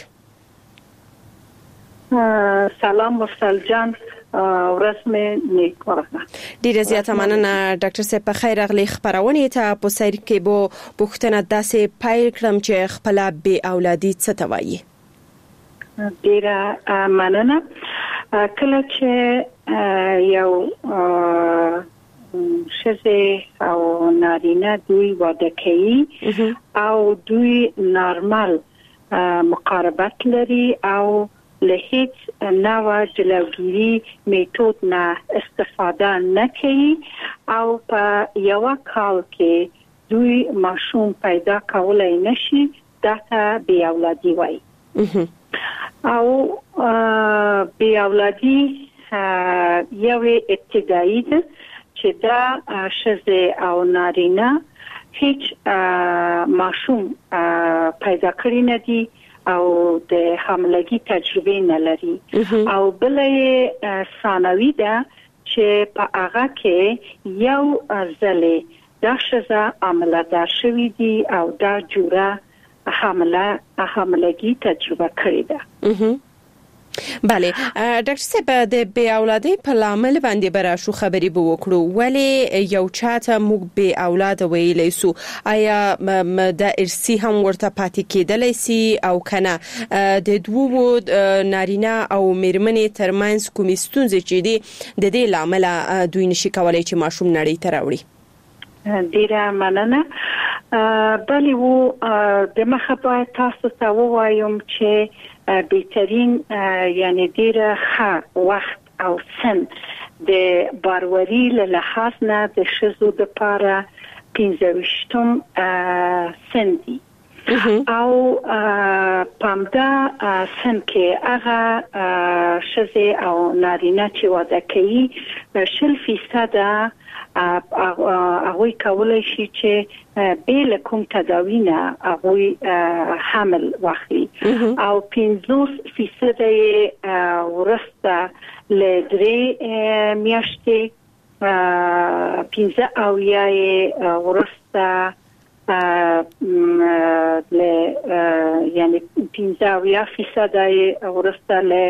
سلام مرسل جان، ورځ مې نیک ورغله. ډیره زیاته مننه ډاکټر صاحب. په خیر اغلی خبرونه ته په سیر کې بو پوښتنه داسې پایل کړم چې خپل بی اولادي څه ته وایي. ډیره مننه. کله چې یو شزه او نارینه دوی واده کوي او دوی نارمل مقاربت لري او له هیڅ نوع جلوگیری میتود نه استفاده نه کوي او په یو کال کې دوی ماشوم پیدا کولای نشي، دا ته بی اولادي وایي. او بی اولادي یو ابتدایي ده چې دا شزه او نارینه هیڅ ماشوم پیدا کړی نه دي او د حاملګي تجربه نه لري. او بلې ثانوي ده چې په هغه کې یو ځلې دا شزه عملدار شوی دي او دا جوړه حاملګي تجربه کړی ده. بله ډاکټر صاحب، د بی اولادي په لامل باندې براشو خبرې به وکړو. ولی یو چاته موږ بی اولاد ویلای سو، آیا د ارثي هم ورته پاتې کېدلی سي او کنه د دوو نارینه او میرمنې ترمنځ کومې ستونزې چې دي د دې لامل دوی نشي کولای چې ماشوم نړۍ ته راوړي؟ ډیره مننه. بلی وو د مخه باید تاسو ته ووایم چې بهترین یعنی ډیره ښه وخت او سن د باروری له لحاظ نه د شزو د پاره 15 سنتي او پامدا سن کې هغه شزه او نارینه چې واده کوي 0% هغه کولای شي چې بیل کوم تداوی نه هغه حمل واخلي او 50% ورسته لدري میاشتې 15 او یا ورسته یعنی 15% ورسته له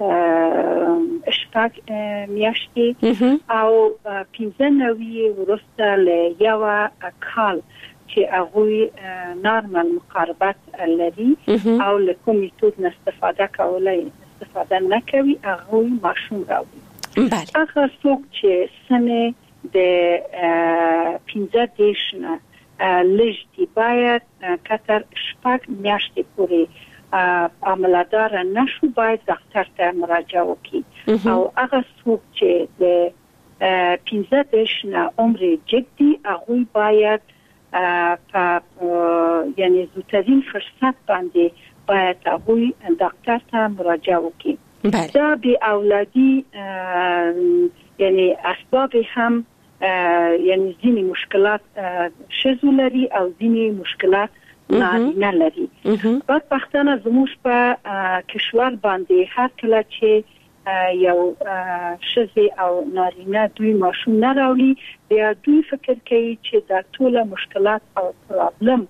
شپږ میاشتې او 15 ورسته له یو کال چې هغه نورمال مقاربت لري او له کوم میتود استفاده استفاده نه کوي هغه ماشوم راوړي. هغه څوک چې سنه د 15 دیشنه لجدی باید کتر شپږ میاشتې پورې عملدار نشو باید دکتر ته مراجعه وکړي او هغه څوک چې د 15 دیشنه عمر جدي هغه باید یعنی زودترین فرصت باندې باید هغه دکتر ته مراجعه وکړي. دا بی اولادی یعنی اسباب هم یعنی ځینی مشکلات شزو لري او ځینی مشکلات نارینه لري. بدبختانه زموږ په کشور باندې هر کله چې یو شزه او نارینه دوی ماشوم نه راوړي بیا دوی فکر کوي چې دا ټول مشکلات او پرابلم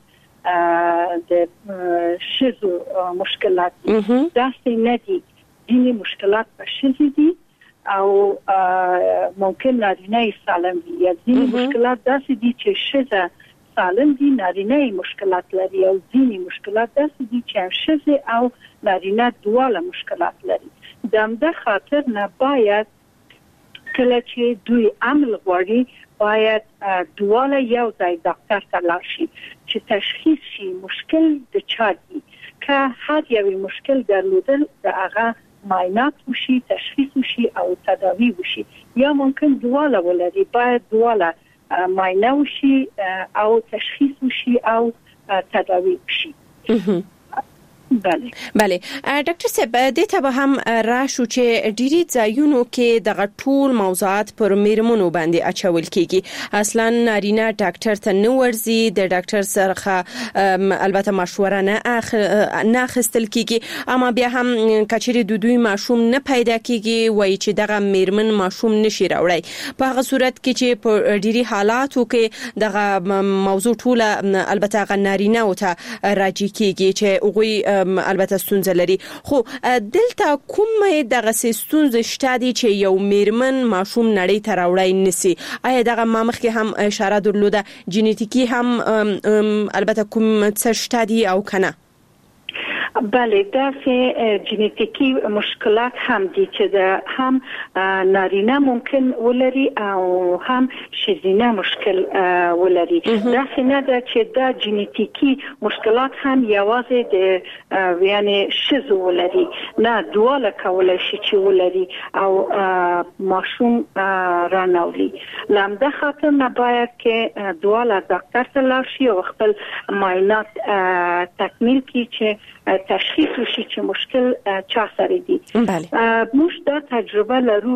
د شزو مشکلات داسې نه دي. ځینی مشکلات په شزه دي او ممکن نارینه سالم وي یا ځینی مشکلات داسې دي چې شزه سالم دي نارینه مشکلات لري او ځینی مشکلات داسې دي چې شزه او نارینه دواړه مشکلات لري. د همدا خاطر نه باید کله چې دوی عمل غواړي باید دواړه یو ځای ډاکټر ته لاړ شي چې تشخیص شي مشکل د چا دی که هر یو مشکل درلودل د هغه معاینات وشي تشخیص وشي او تداوی وشي یا ممکن دواړه ولري باید دواړه معاینه وشي او تشخیص وشي او تداوی وشي. بله ډاکټر صاحب د ته به هم راشو چې ډيري ځایونو کې د غټول موضوعات پر میرمنو باندې اچول کیږي اصلا نارینه ډاکټر ته نو ورزي د ډاکټر سره البته مشوره نه اخستل کیږي اما بیا هم کچري دوی ماشوم نه پیدا کیږي وای چې دغه میرمن ماشوم نشي راوړی په هغه صورت کې چې په ډيري حالاتو کې دغه موضوع ټوله البته غ نارینه او ته راځي کیږي چې هغه البته ستونزه لري خو دلته کومه دغه ستونزه شته دي چې یو میرمن ماشوم نړۍ ته راوړی نسی آیا دغه مامخ کې هم اشاره درلوده جنیتیکی هم البته کوم څه شته دي او کنه؟ بله داسې جنیتیکی مشکلات هم دي چې هم نارینه ممکن ولري او هم شزینه مشکل ولري. داسې نه ده چې دا جنیتیکی مشکلات هم یوازې د یعنی شزو ولري نه دواله کولای شي چې ولري او ماشوم راناولي. لامده خاطر نه باید که دواله دکتر ته لاړ شي او خپل معاینات تکمیل کړي چې تشخیص وشي چې مشکل چا سره دی. موږ دا تجربه لرو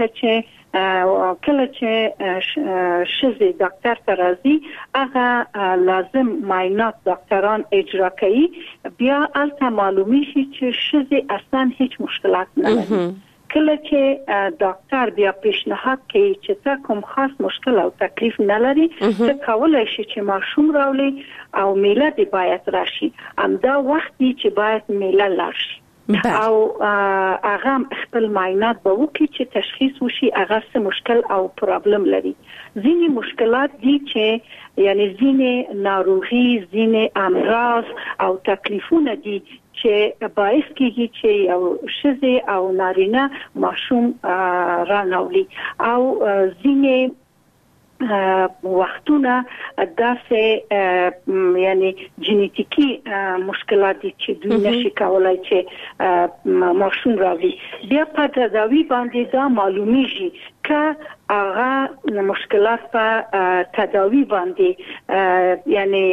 چې کله چې شزه ډاکټر ته راځي هغه لازم معاینات ډاکټران اجرا کوي بیا البته معلومی شي چې شزه اصلا هیڅ مشکلات نه لري. کله چې ډاکټر بیا پیشنهاد کوي چې تا کوم خاص مشکل او تکلیف نه لري ته کولای شي چې ماشوم راولي او میله دی باید راشي همدا وختي چې باید میله لاشي او هغه خپل معاینات به وکړي چې تشخیص وشي هغه څه مشکل او پرابلم لري. ځینې مشکلات دي چې یعنی ځینې ناروغي ځینې امراض او تکلیفونه دي چې باعث کیږي چې یو شزه او نارینه ماشوم راناولي او ځینې وختونه داسې یعنی جنیتیکی مشکلات دي چې دوی نشي کولای چې ماشوم راوي بیا په تداوی باندې دا معلومیږي که هغه مشکلات په تداوی باندې یعنی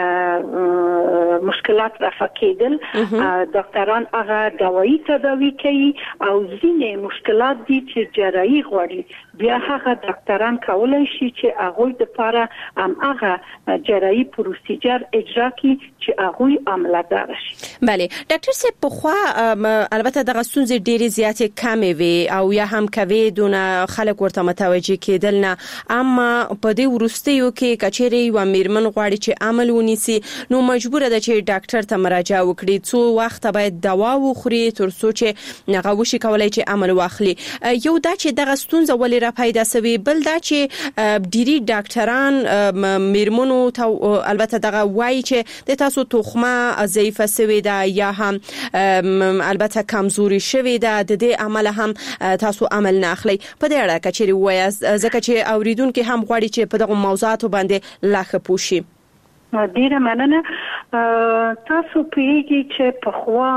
مشکلات رفع کېدل ډاکټران هغه دوايي تداوی کوي او ځینې مشکلات دي چې جراحي غواړي بیا هغه ډاکټران کولای شي چې هغه د لپاره هغه جراحي پروسیجر اجرا کړي چې هغه عملدار شي. بله ډاکټر صاحب په خو البته د غسونځ ډېری زیاتې کمې وي او یا هم کوي دونه خلک ورته متوجه کېدل نه اما په دې ورستیو کې کچېری و میرمن غواړي چې عمل ونیسي نو مجبور ده چې ډاکټر ته مراجعه وکړي څو وخت باید دوا وخوري تر څو چې هغه وشي کولای چې عمل واخلي. یو دا چې د غستونځ ولې را پیدا سوي بل دا چې ډيري ډاکټران میرمنو ته البته دغه وایي چې د تاسو تخمه ضعیفه سوي ده یا هم البته کمزوري شوي ده د دې عمل هم تاسو عمل نه اخلي. په دې اړه کچېری وایي ځکه چې اوریدونکو هم غواړي چې په دغه موضوعات باندې لاخه پوښي. ډیره مننه. تاسو پیږي چې په خوا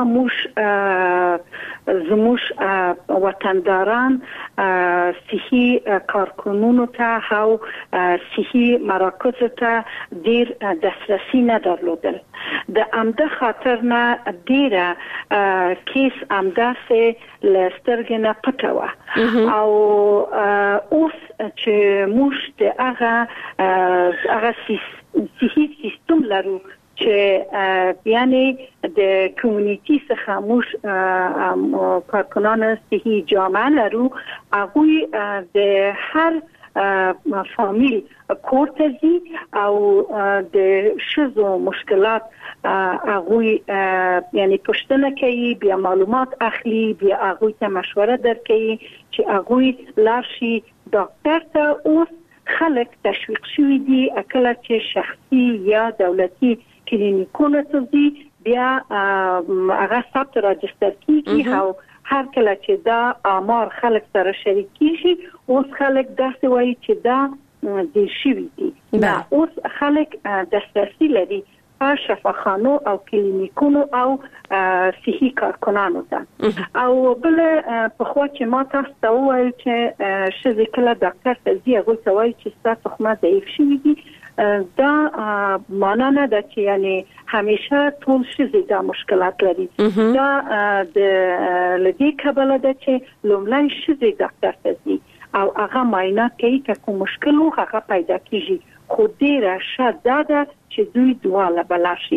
زموږ وطنداران صحي کارکونونو ته او صحي مراکز ته ډیر دسترسي نه درلودل. د امده خاطر نه ډیره کیس امده سه لسترګ نه پټوه او اوس چې موږ د هغه صحي سیستم لرو چې یعنی د کمیونټي څخه موږ کارکنان صحي جامعه لرو هغه د هر فامیل کورتزي او د شذو مشکلات هغه یعنی پښتنه کوي بیا معلومات اخلي بیا هغه ته مشوره درکوي چې هغه لاشي ډاکټر ته اوس خلک تشویق شوي دي اکله چې شخصي یا دولتي کلینیکونه ته دي بیا هغه ثبت راجستر کیږي او هر کله چې دا آمار خلک سره شریک کیږي اوس خلک داسې وایي چې دا د شوي دي دا اوس خلک دسترسي لري په شفاخانو او کلینیکونو او صحي کارکنانو ته او بل په خو چې ما تاسو ته وایي چې شذ کله ډاکټر ته ځي هغه ته وایي چې تاسو خو ما ضعیف شوي دي دا معنا نه ده چې یعنی همیشه ټول شذ دا مشکلات لري دا د لدی کبله ده چې لومړی شذ ډاکټر ته ځي او هغه معاینه کوي چې کوم مشکل هغه پیدا کیږي خو ډیره شاده ده چې دوی دواله بلاشي.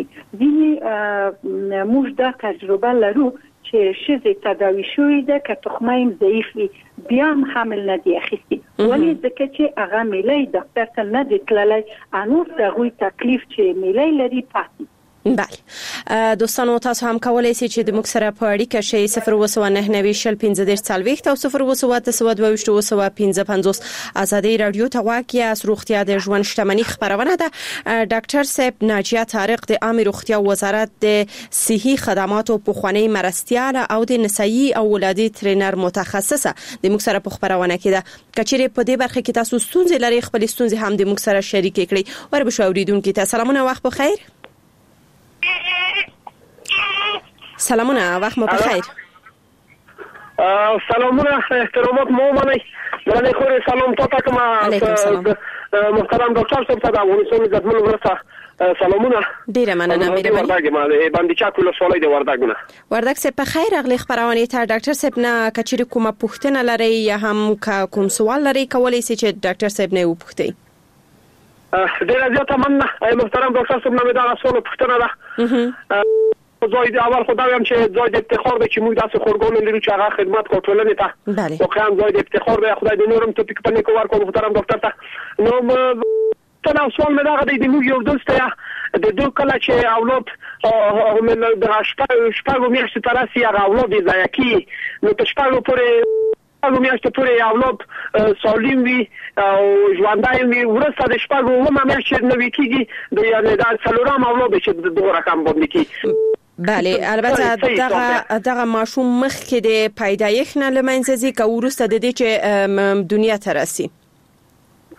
ځینې موږ دا تجربه لرو چې شذ تداوی شوی ده که تخمه ضعیف وي بیا هم حمل نه دی اخیستی ولی ځکه چې هغه میلې ډاکټر ته نه دی تللی انوس دغه تکلیف چې میلې لري پاتې. بله دوستانو تاسو هم کولای شئ چې د موږ سره په اړیکه شئ 0299015 او 029221555 ازادي رادیو ته واقعي روغتیا د ژوند شتمنۍ خبرونه ده. ډاکټر صاحب ناجیه طارق د عامه روغتیا وزارت د صحي خدماتو په خونې مرستياله او د نسایي او ولادي ټرینر متخصصه د موږ سره په خبرونه کې ده. کچېره په دې برخه کې تاسو ستونزې لري خپل ستونزې هم د موږ سره شریک کړئ. وربشو اوریدونکو ته سلامونه وخت بخیر. سلامونه وخت مو بخیر. سلامونه احترامات مو منئ. مننه خو سلام تاسو ته محترم ډاکټر صاحب ته د افغانستان د خدمت ورسره سلامونه. ډیره مننه مې وردګ ما باندې چا کول سوالای د وردګونه. وردګ څه په خیر اغلی خبرونه ته ډاکټر صاحب نه کچېره کومه پوښتنه لري یا هم کوم سوال لري کولای شئ چې ډاکټر صاحب نه وپوښتئ. ډیره زیاته مننه محترم ډاکټر صاحب نه دا سوال پوښتنه ده. زوی د اول خدای هم چې زوی د افتخار دی چې موږ داسې خورګون لرو چې هغه خدمت کوي ټولنې ته. واقعا زوی د افتخار دی خدای دې نورم ټاپک په نیکو ورکو محترم ډاکټر ته. نو تاسو سوال مې دا غوډي د موږ یو دوست د دوه کله چې اولاد او من د شپږو میاشتو تر راسي هغه اولاد یې ضایع کی نو په شپږو پورې میاشتو پورې اولاد سالم وي او ژوندای وي ورسته د شپږو میاشتو نو کېږي د یعنی د څلورم اولاد چې د رقم باندې کی. بله البته دغه ماشوم مخ کې د پیدایښت نه لمنځه ځي که ورسته د دې چې دنیا ته راسي.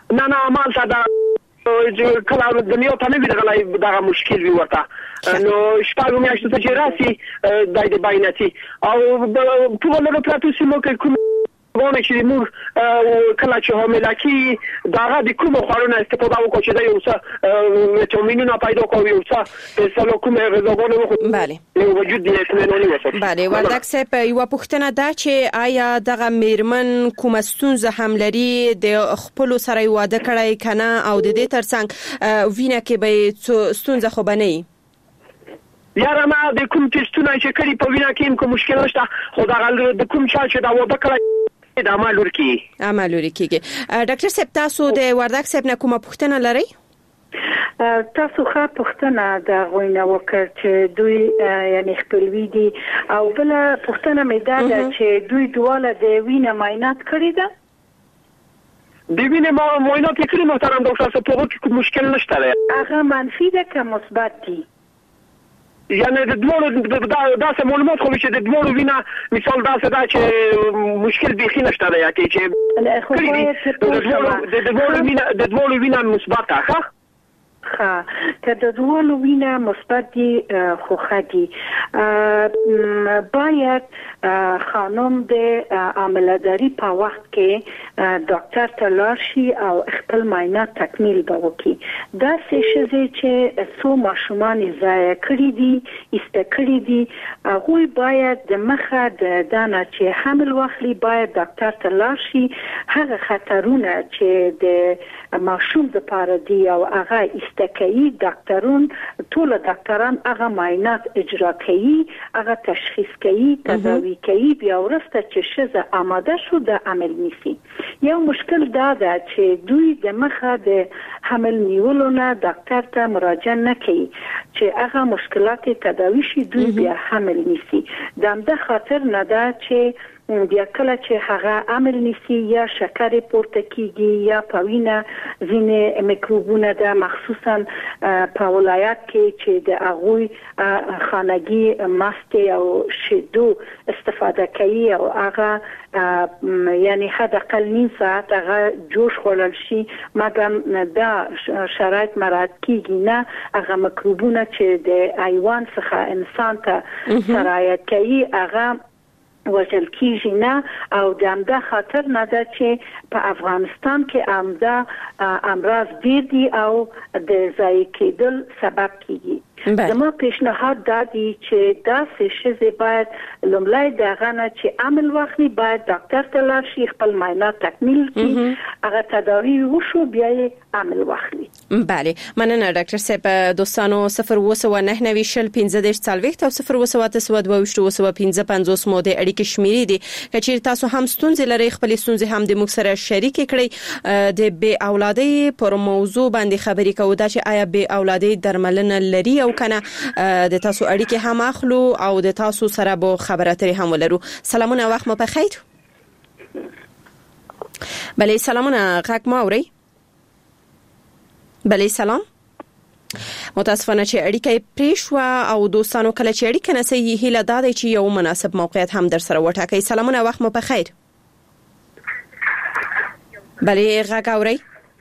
نه عمل ته کله د میو ته نه وی دغه مشکل وي ورته نو شپږ میاشتې ته چې راسي د بایناتي او په ولر پلاتو سیمو کې کوم ونه چې موږ کله چې حامله کی دغه د کوم خورونه استفاده وکړو چې د یو څه ویټامینونه پیدا کوي او څه سلو کوم غذاګونه وخورو بله وجود دې اطمیناني وساتي بله وردک صاحب یو پوښتنه ده چې آیا دغه میرمن کوم ستونزه هم لري د خپل سره واده کړای کنه او د دې ترڅنګ وینه کې به ستونزه خو بنئ یاره ما د کوم تستونه چې کړي په وینا کې کوم مشکل نشته خو د کوم چا چې دا واده کړی د عمل ورکیږي ډاکټر صاحب تاسو د وردک صاحب نه کومه پوښتنه لرئ تاسو ښه پوښتنه د غوینه وکړ چې دوی یعنی خپلوي دي او بل پوښتنه مې ده چې دوی دواله د وینه معاینات کړی ده د وینې معاینات کړی محترم ډاکټر صاحب په کې مشکل نشته هغه منفي ده که مثبت دي یعنی د دوړو داسې معلومات خو چې د دوړو وینه مثال داسې دا چې مشکل بيخي نشته دی چې د دوړو وینه مثبت ده که د دوړو وینه مثبت دي خو خدي باید خانم د عملداري په وخت کې ډاکټر ته لاړ شي او خپل معاینات تکمیل وکړي دا څه شي چې څو ماشومان ضایع کړی دي استکړی دي هغه باید د مخه د دانه چې حمل واخلي باید ډاکټر ته لاړ شي هغه خطرونه چې د ماشوم لپاره دي او هغه استکایي ډاکټرون ټول ډاکټران هغه معاینات اجرا کوي هغه تشخیص کوي تداوی کوي بیا ورسته چې شزه آماده شو د عمل نیسي یو مشکل دا ده چې دوی د مخه د حمل نیولو نه ډاکټر ته مراجعه نه کوي چې هغه مشکلات تداوی شي دوی بیا حمل نیسي د همدا خاطر نه ده چې بیا کله چې هغه عمل نیسي یا شکر پورته کیږي یا پوینه ځینې میکروبونه ده مخصوصا په ولایت کې چې د هغوی خانگی ماست او شیدو استفاده کوي او هغه یعنی حداقل نیم ساعت هغه جوش خورل شي مګر دا شرایط مراعات کیږي نه هغه میکروبونه چې د حیوان څخه انسان ته سرایت کوي هغه وجل کیږي نه او د همدا خاطر نه ده چې په افغانستان کې امراض ډیر دي او د ضایع کېدل سبب کیږي زما پیشنهاد دا دی چې دا څه باید لومړی دغه نه چې عمل واخلي باید ډاکټر ته لاړ شي خپل معاینات تکمیل کړي هغه تداوی وشو بیا عمل واخلي بله مننه ډاکټر صاحب دوستانو 019901540 او 019221550 مو د اړیکې شمیرې دي چې تاسو هم ستونزې لرئ خپل ستونزې هم د موږ سره شریک کړئ د بې اولادۍ پر موضوع باندې خبرې کوو دا چې آیا بې اولادۍ درملنه لري او کنه د تاسو اړیکې هم اخلو او د تاسو سره به خبرې اترې هم ولرو سلامونه وخت مو په خیر بله سلامونه غږ ما اورئ بله سلام متاسفانه چې اړیکه پریښوا او دوستانو کله چې اړیکه نسي هیله دادی چې یو مناسب موقعیت هم در سره وټاکئ سلامونه وخت مو په خیر بله غږ اورئ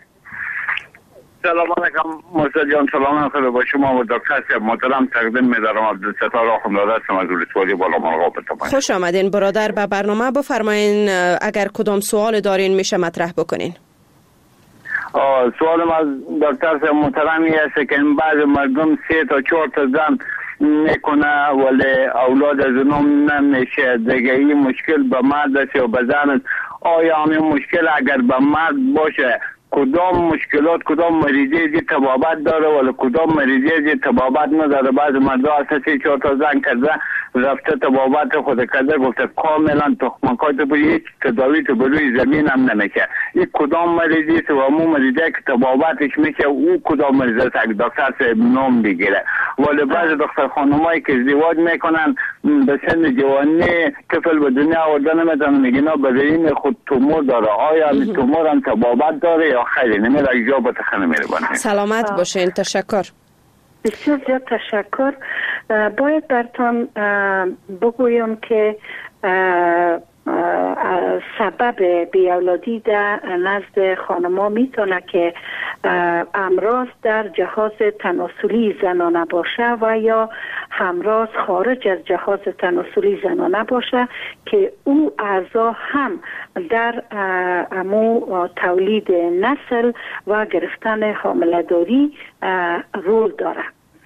سلام علیکم مرتضی جان سلام خیلی با شما و دکتر صاحب محترم تقدیم می‌دارم عبدالستار آخوندزاده هستم از ولسوالی بالامرغاب تمام خوش آمدین برادر به برنامه بفرمایین اگر کدام سوال دارین میشه مطرح بکنین سوالم از دکتر صاحب محترمی است که این بعض مردم 3 تا 4 تا زن میکنه ولی اولاد از اونم نمیشه دیگه این مشکل به مرد است یا به زن است آیا همین مشکل اگر به مرد باشه کدام مشکلات کدام مریضی دی تبابت داره ولی کدام مریضی دی تبابت نداره بعض مردا اساسی 4 تا زن کرده رفته تبابت خود کرده گفته کاملا تخمکات به هیچ تداوی تو بروی زمین هم نمیشه این کدام مریضی است و همون مریضی که تبابتش میشه او کدام مریضی است اگه دکتر صاحب نام بگیره ولی بعض دختر خانمایی که ازدواج میکنن به سن جوانی طفل به دنیا آورده نمیتونن میگن بدین خود تومور داره آیا تومور هم تبابت داره یا خیلی نمیره اجابت خانم میربانه سلامت باشین تشکر بسیار زیاد تشکر باید براتون بگویم که سبب بیاولادی در نزد خانم‌ها میتونه که امراض در جهاز تناسلی زنانه باشه و یا همراز خارج از جهاز تناسلی زنانه باشه که او اعضا هم در امو تولید نسل و گرفتن حامله‌داری رول داره.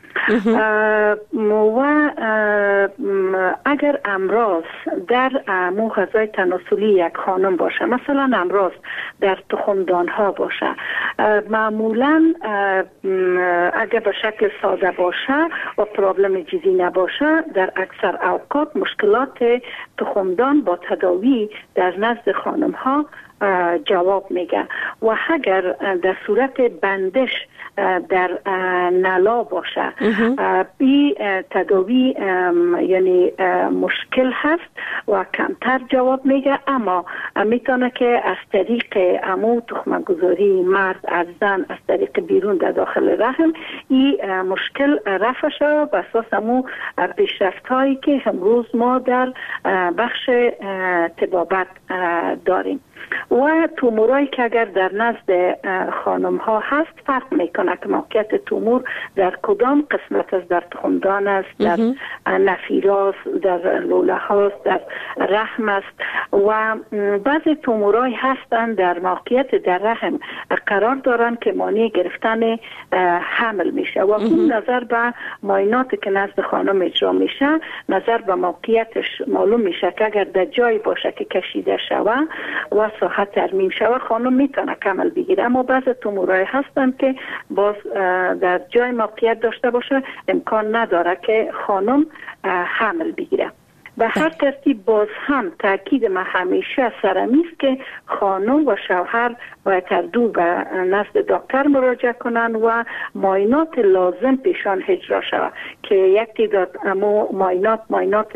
و اگر امراض در غذای تناسلی یک خانم باشه، مثلا امراض در تخمدان ها باشه، معمولا اگر به شکل ساده باشه و پرابلم جدی نباشه، در اکثر اوقات مشکلات تخمدان با تداوی در نزد خانم ها جواب میگه. و اگر در صورت بندش در نلا باشه، بی تداوی یعنی مشکل هست و کمتر جواب میگه، اما میتونه که از طریق امو تخم گذاری مرد از زن از طریق بیرون در داخل رحم این مشکل رفع شده به اساس امو پیشرفت هایی که امروز ما در بخش طبابت داریم. و تومورایی که اگر در نزد خانم ها هست فرق میکنه که موقعیت تومور در کدام قسمت از در تخمدان است، در نفیراست، در لوله هاست، در رحم است. و بعضی تومورایی هستند در موقعیت در رحم قرار دارن که مانع گرفتن حمل میشه و اون نظر به معایناتی که نزد خانم اجرا میشه نظر به موقعیتش معلوم میشه که اگر در جایی باشه که کشیده شوه و ساحت ترمیم شوه خانم میتونه حمل بگیره. اما بعضی تومورای هستن که باز در جای موقعیت داشته باشه امکان نداره که خانم حمل بگیره. به هر ترتیب باز هم تاکید ما همیشه سرمی است که خانم و شوهر باید هر دو به نزد دکتر مراجعه کنند و معاینات لازم پیشان اجرا شود که یک تعداد معاینات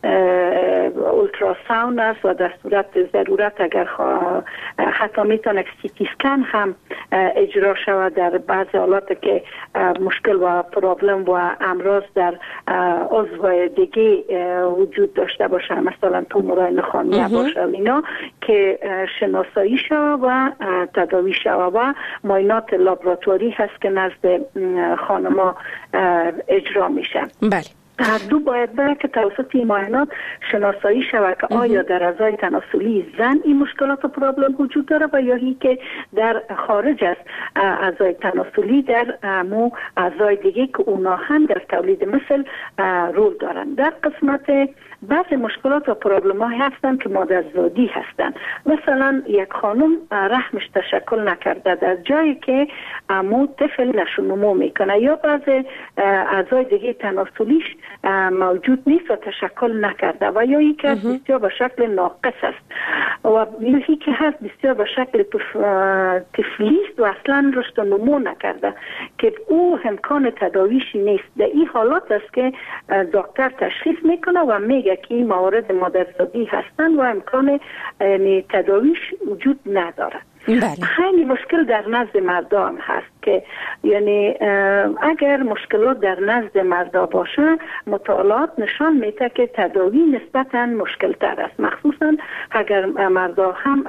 اولتراساوند است و در صورت ضرورت اگر حتی میتونه سیتی اسکن هم اجرا شود در بعض حالات که مشکل و پرابلم و امراض در عضو دیگه وجود داشته باشه، مثلا تومورای نخامیه باشه اینا که شناسایی شود و تداوی شود و معاینات لابراتواری هست که نزد خانما اجرا میشه. بله. هر دو باید بره که توسط این معاینات شناسایی شود که آیا در اعضای تناسلی زن این مشکلات و پرابلم وجود داره و یا هی که در خارج از اعضای تناسلی در اعضای دیگه که اونا هم در تولید مثل رول دارن. در قسمت بعضی مشکلات و پرابلم ها هستن که مادرزادی هستن. مثلا یک خانم رحمش تشکل نکرده در جایی که طفل نشونمو میکنه یا بعضی اعضای دیگه تناسلیش موجود نیست و تشکل نکرده و یا یکی هست بسیار به شکل ناقص است و یکی که هست بسیار به شکل طفلیست و اصلا رشد و نمو نکرده که او امکان تداویش نیست. در این حالات است که دکتر تشخیص میکنه و میگه که این موارد مادرزادی هستن و امکان تداویش وجود نداره. خیلی مشکل در نزد مردان هست که یعنی اگر مشکلات در نزد مردا باشه مطالعات نشان میده که تداوی نسبتاً مشکل تر است، مخصوصاً اگر مردا هم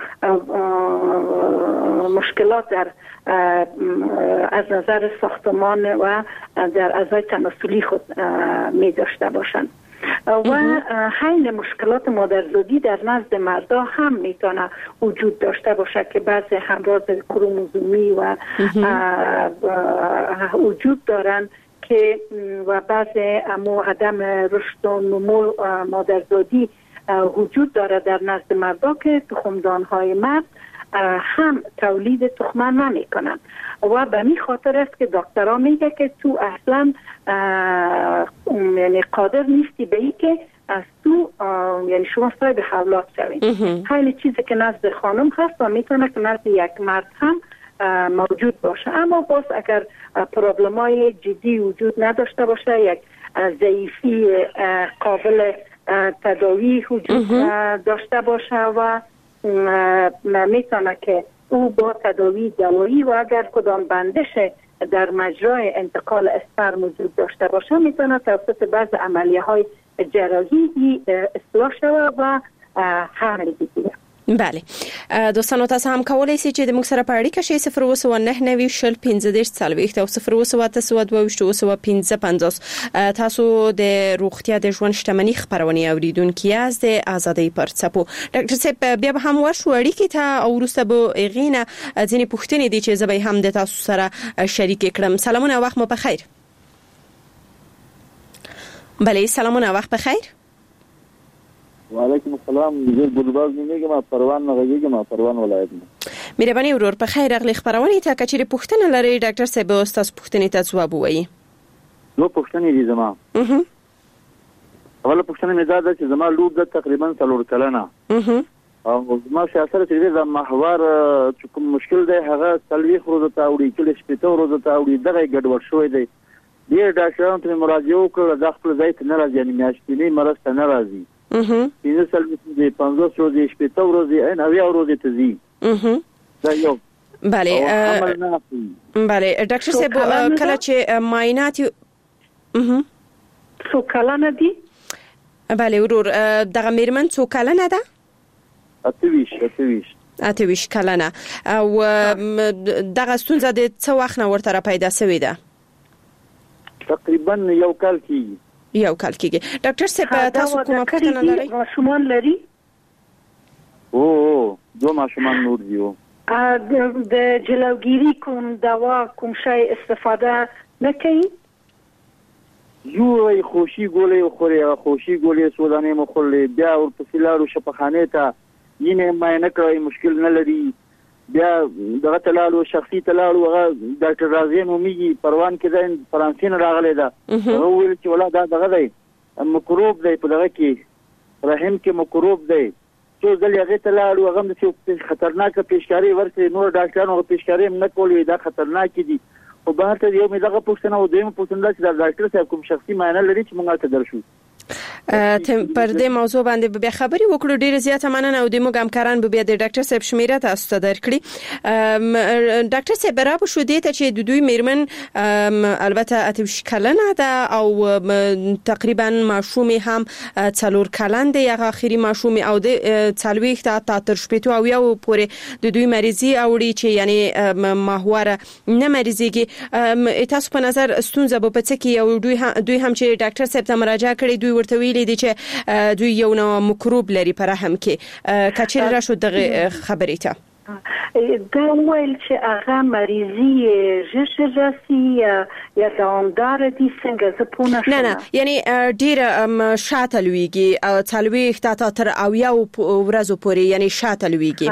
مشکلات در از نظر ساختمان و در اعضای تناسلی خود می داشته باشند. و حین مشکلات مادرزادی در نزد مردا هم میتونه وجود داشته باشه که بعضی همراز کروموزومی و وجود دارن که و بعضی عدم رشد و نمو مادرزادی وجود داره در نزد مردا که تخمدان‌های مرد هم تولید تخمه نمی کنن و به می خاطر است که دکترها میگه که تو اصلا یعنی قادر نیستی به این که از تو یعنی شما صاحب اولاد شوید. خیلی چیزی که نزد خانم هست و میتونه که نزد یک مرد هم موجود باشه، اما باز اگر پرابلم های جدی وجود نداشته باشه، یک ضعیفی قابل تداوی وجود داشته باشه و میتونه که او با تداوی دوایی و اگر کدام بندش در مجرای انتقال اسپرم وجود داشته باشه میتونه توسط بعض عملیه های جراحی اصلاح شود و حامل دي. بله دوستانو تاسو هم کولای شئ چې د موږ سره په اړیکه شئ 009901540 او 020221550 تاسو د روغتیا د ژوند شتمنۍ خبرونه اوریدونکو یاست د ازادۍ پر څپو. ډاکټر صاحب بیا به هم ورشو اړیکې ته او وروسته به غینه ځینې پوښتنې دي چې زه به هم د تاسو سره شریک کړم. سلامونه وخت مو بخیر. بله سلامونه وخت بخیر. وعلیکم السلام. زه ګلباز نومېږم، پروان نه غږیږم، پروان ولایت نه. مهرباني ورور په خیر اغلی خبرونه ته کچېره پوښتنه لري ډاکټر صاحب استاد پوښتنې ته ځواب وایي. نو پوښتنې دي زما. اوله پوښتنه مې دا ده چې زما لور د تقریبا 4 کلنه او زما سیاست چې د محور چې کوم مشکل دی هغه 40 ورځې ته وړي چې 70 ورځې ته وړي دغه ګډوډ شوی دی. ډېر ډاکټرانو ته مراجعه وکړه د خپل ځای ته نه راځي، یعنې میاشتنی مرض ته نه راځي. 15 ورځې 70 ورځې ان اویا ورځې ته ځي. دا یو بله ډاکټر صاحب کله چې معاینات څو کلنه دي؟ بله ورور دغه میرمن څو کلنه ده؟ 28 کلنه. او دغه ستونزه د څو وخت نه ورته پیدا شوې ده؟ تقریبا یو کال کېږي. ډاکټر صاحب تاسو کومه پوښتنه لرئ؟ ماشومان لري؟ دو ماشومان نور دي. د جلوگیری کوم دوا کوم شی استفاده نه کوي؟ یو خوشي ګولې خوري، خوشي ګولې سودانې مخولې، بیا ورپسې لاړو شفاخانه ته یینه مې نه کوي، مشکل نه لري. بیا دغه تلالو شخصي تلالو هغه ډاکټر رازي نومي پروان کې د فرانسې نه راغلی دا هو ویل چې ولا دا دغه دی مکروب دی په دغه کې رحم کې مکروب دی. څو ځل هغه تلالو هغه د خطرناک پیشکاری ورته نور ډاکټرانو پیشکاری نه کولې دا خطرناک دي. او بهر ته یو مې دغه پوښتنه او دویم پوښتنه چې د ډاکټر صاحب کوم شخصي معاینه لري چې موږ ته درشو. پر دې موضوع باندې به خبري وکړو. ډیره زیاته مننه او د موږ همکاران به بیا د ډاکټر صاحب شمیره تاسو ته درکړي. ډاکټر صاحب برابر شو دي ته چې د دوی میرمن البته 28 کلنه ده او تقریبا ماشومه هم 4 کلن دی. هغه اخیری ماشومه او د 40 تا تر شپېتو او یو پورې د دوی مریضي اوړي چې یعنی محور نه مریضيږي. تاسو په نظر ستونزه په پڅ کې او دوی هم چې ډاکټر صاحب ته مراجعه کړې دوی ورته ویلي دي چې دوی یو نوع مکروب لري په رحم کې. کچېره راشو دغه خبرې ته دا ویل چې هغه مریضي ژر یا دوامدار دي څنګه زه پوه نه شوم. نه یعنی ډیره شاته لویږي 40 تا تر او یو ورځو پورې یعنی شاته لویږي.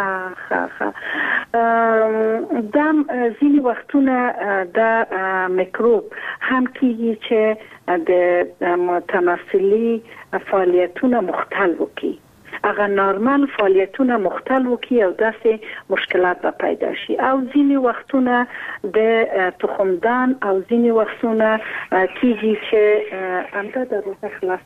دا ځینې وختونه دا میکروب هم کیږي چې د تناسلي فعالیتونه مختل وکړي. اگر نورمال فعالیتونه مختل وکړي او داسې مشکلات به پیدا شي. او ځینې وختونه د تخمدان او ځینې وختونه کیږي چې همدا د روزه خلاص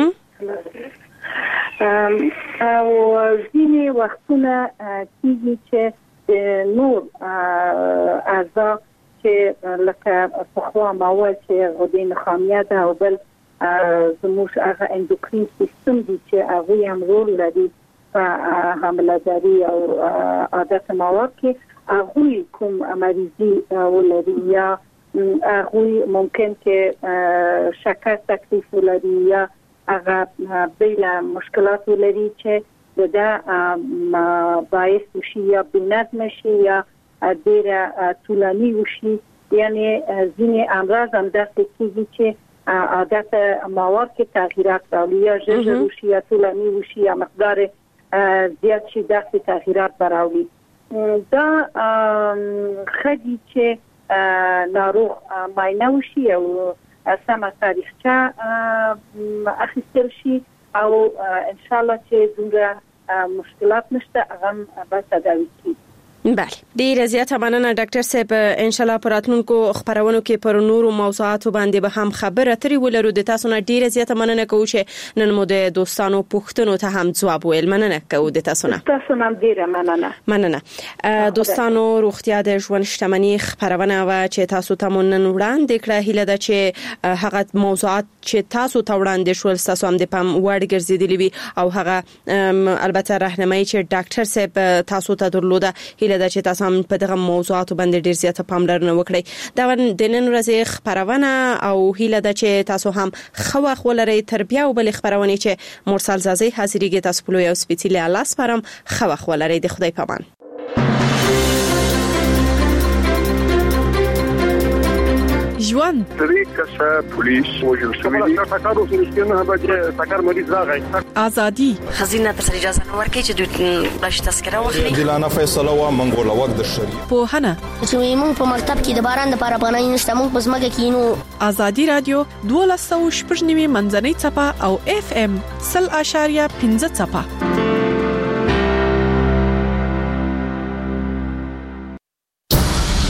او ځینې وختونه کیږي چې نور اعضاء چې لکه پخوا مواد چې غدې نخامیه ده او بل زموږ هغه اندوکرین سیستم دي چې هغه هم رول لري په حامله‌داري او عادت مواد کې هغه کوم مریضي ولري یا هغه ممکن کې شکر تکلیف ولري یا هغه بل مشکلات ولري چې دا باعث شي یا بنظم شي یا ډیره طولانی وشي. یعنی ځینې امراض هم داسې کېږي چې عادت مواد کې تغییرات راوړي یا ژر وشي یا طولانی وشي یا مقدار زیات شي داسې تغییرات راوړي. دا خدي چې ناروغ معاینه وشي او سمه تاریخچه اخیستل شي او ان شاء الله چې دومره مشکلات نشته هغه به تداوي کیږي. بله ډیره زیاته مننه ډاکټر صاحب ان شاء الله پراتونکو خبرونو کې پر نورو موضوعاتو باندې به هم خبره اترې ولرو د تاسو نه ډیره زیاته مننه کوم چې نن مو د دوستانو پوښتنو ته هم ځواب ویل مننه کوم د تاسو نه ډیره مننه دوستانو روغتیا د ژوند شتمنۍ خبرونه و چې تاسو ته نن وړاندې کړه هیله ده چې هغه موضوعات چې تاسو ته وړاندې شول تاسو هم د پام وړ ګرځیدلی وي او هغه البته راهنمایي چې ډاکټر صاحب تاسو ته درلوده هیله ده چې تاسو هم په دغه موضوعاتو باندې ډیر زیاته پاملرنه وکړئ دا د نن ورځې خبرونه او هیله ده چې تاسو هم خو خولري تربیه او بل خبرونه چې مرسل زازي حاضرېږي تاسو په یو سپیڅلي الله سپارم خو خولري د خدای پامان ژوند طریقه پولیس وجل شوی تاکارو سنشتنه به تاکار مریض راغی ازادي خزینه تر اجازه نه ورکړي چې بلش تذکره واخلي دلانه فیصله و منګول وخت د شریعت په هنه چې موږ په مکتب کې د باران د لپاره پناه نشته موږ په سمګه کې نو ازادي رادیو 12 منځنۍ چپه او FM 0.15 چپه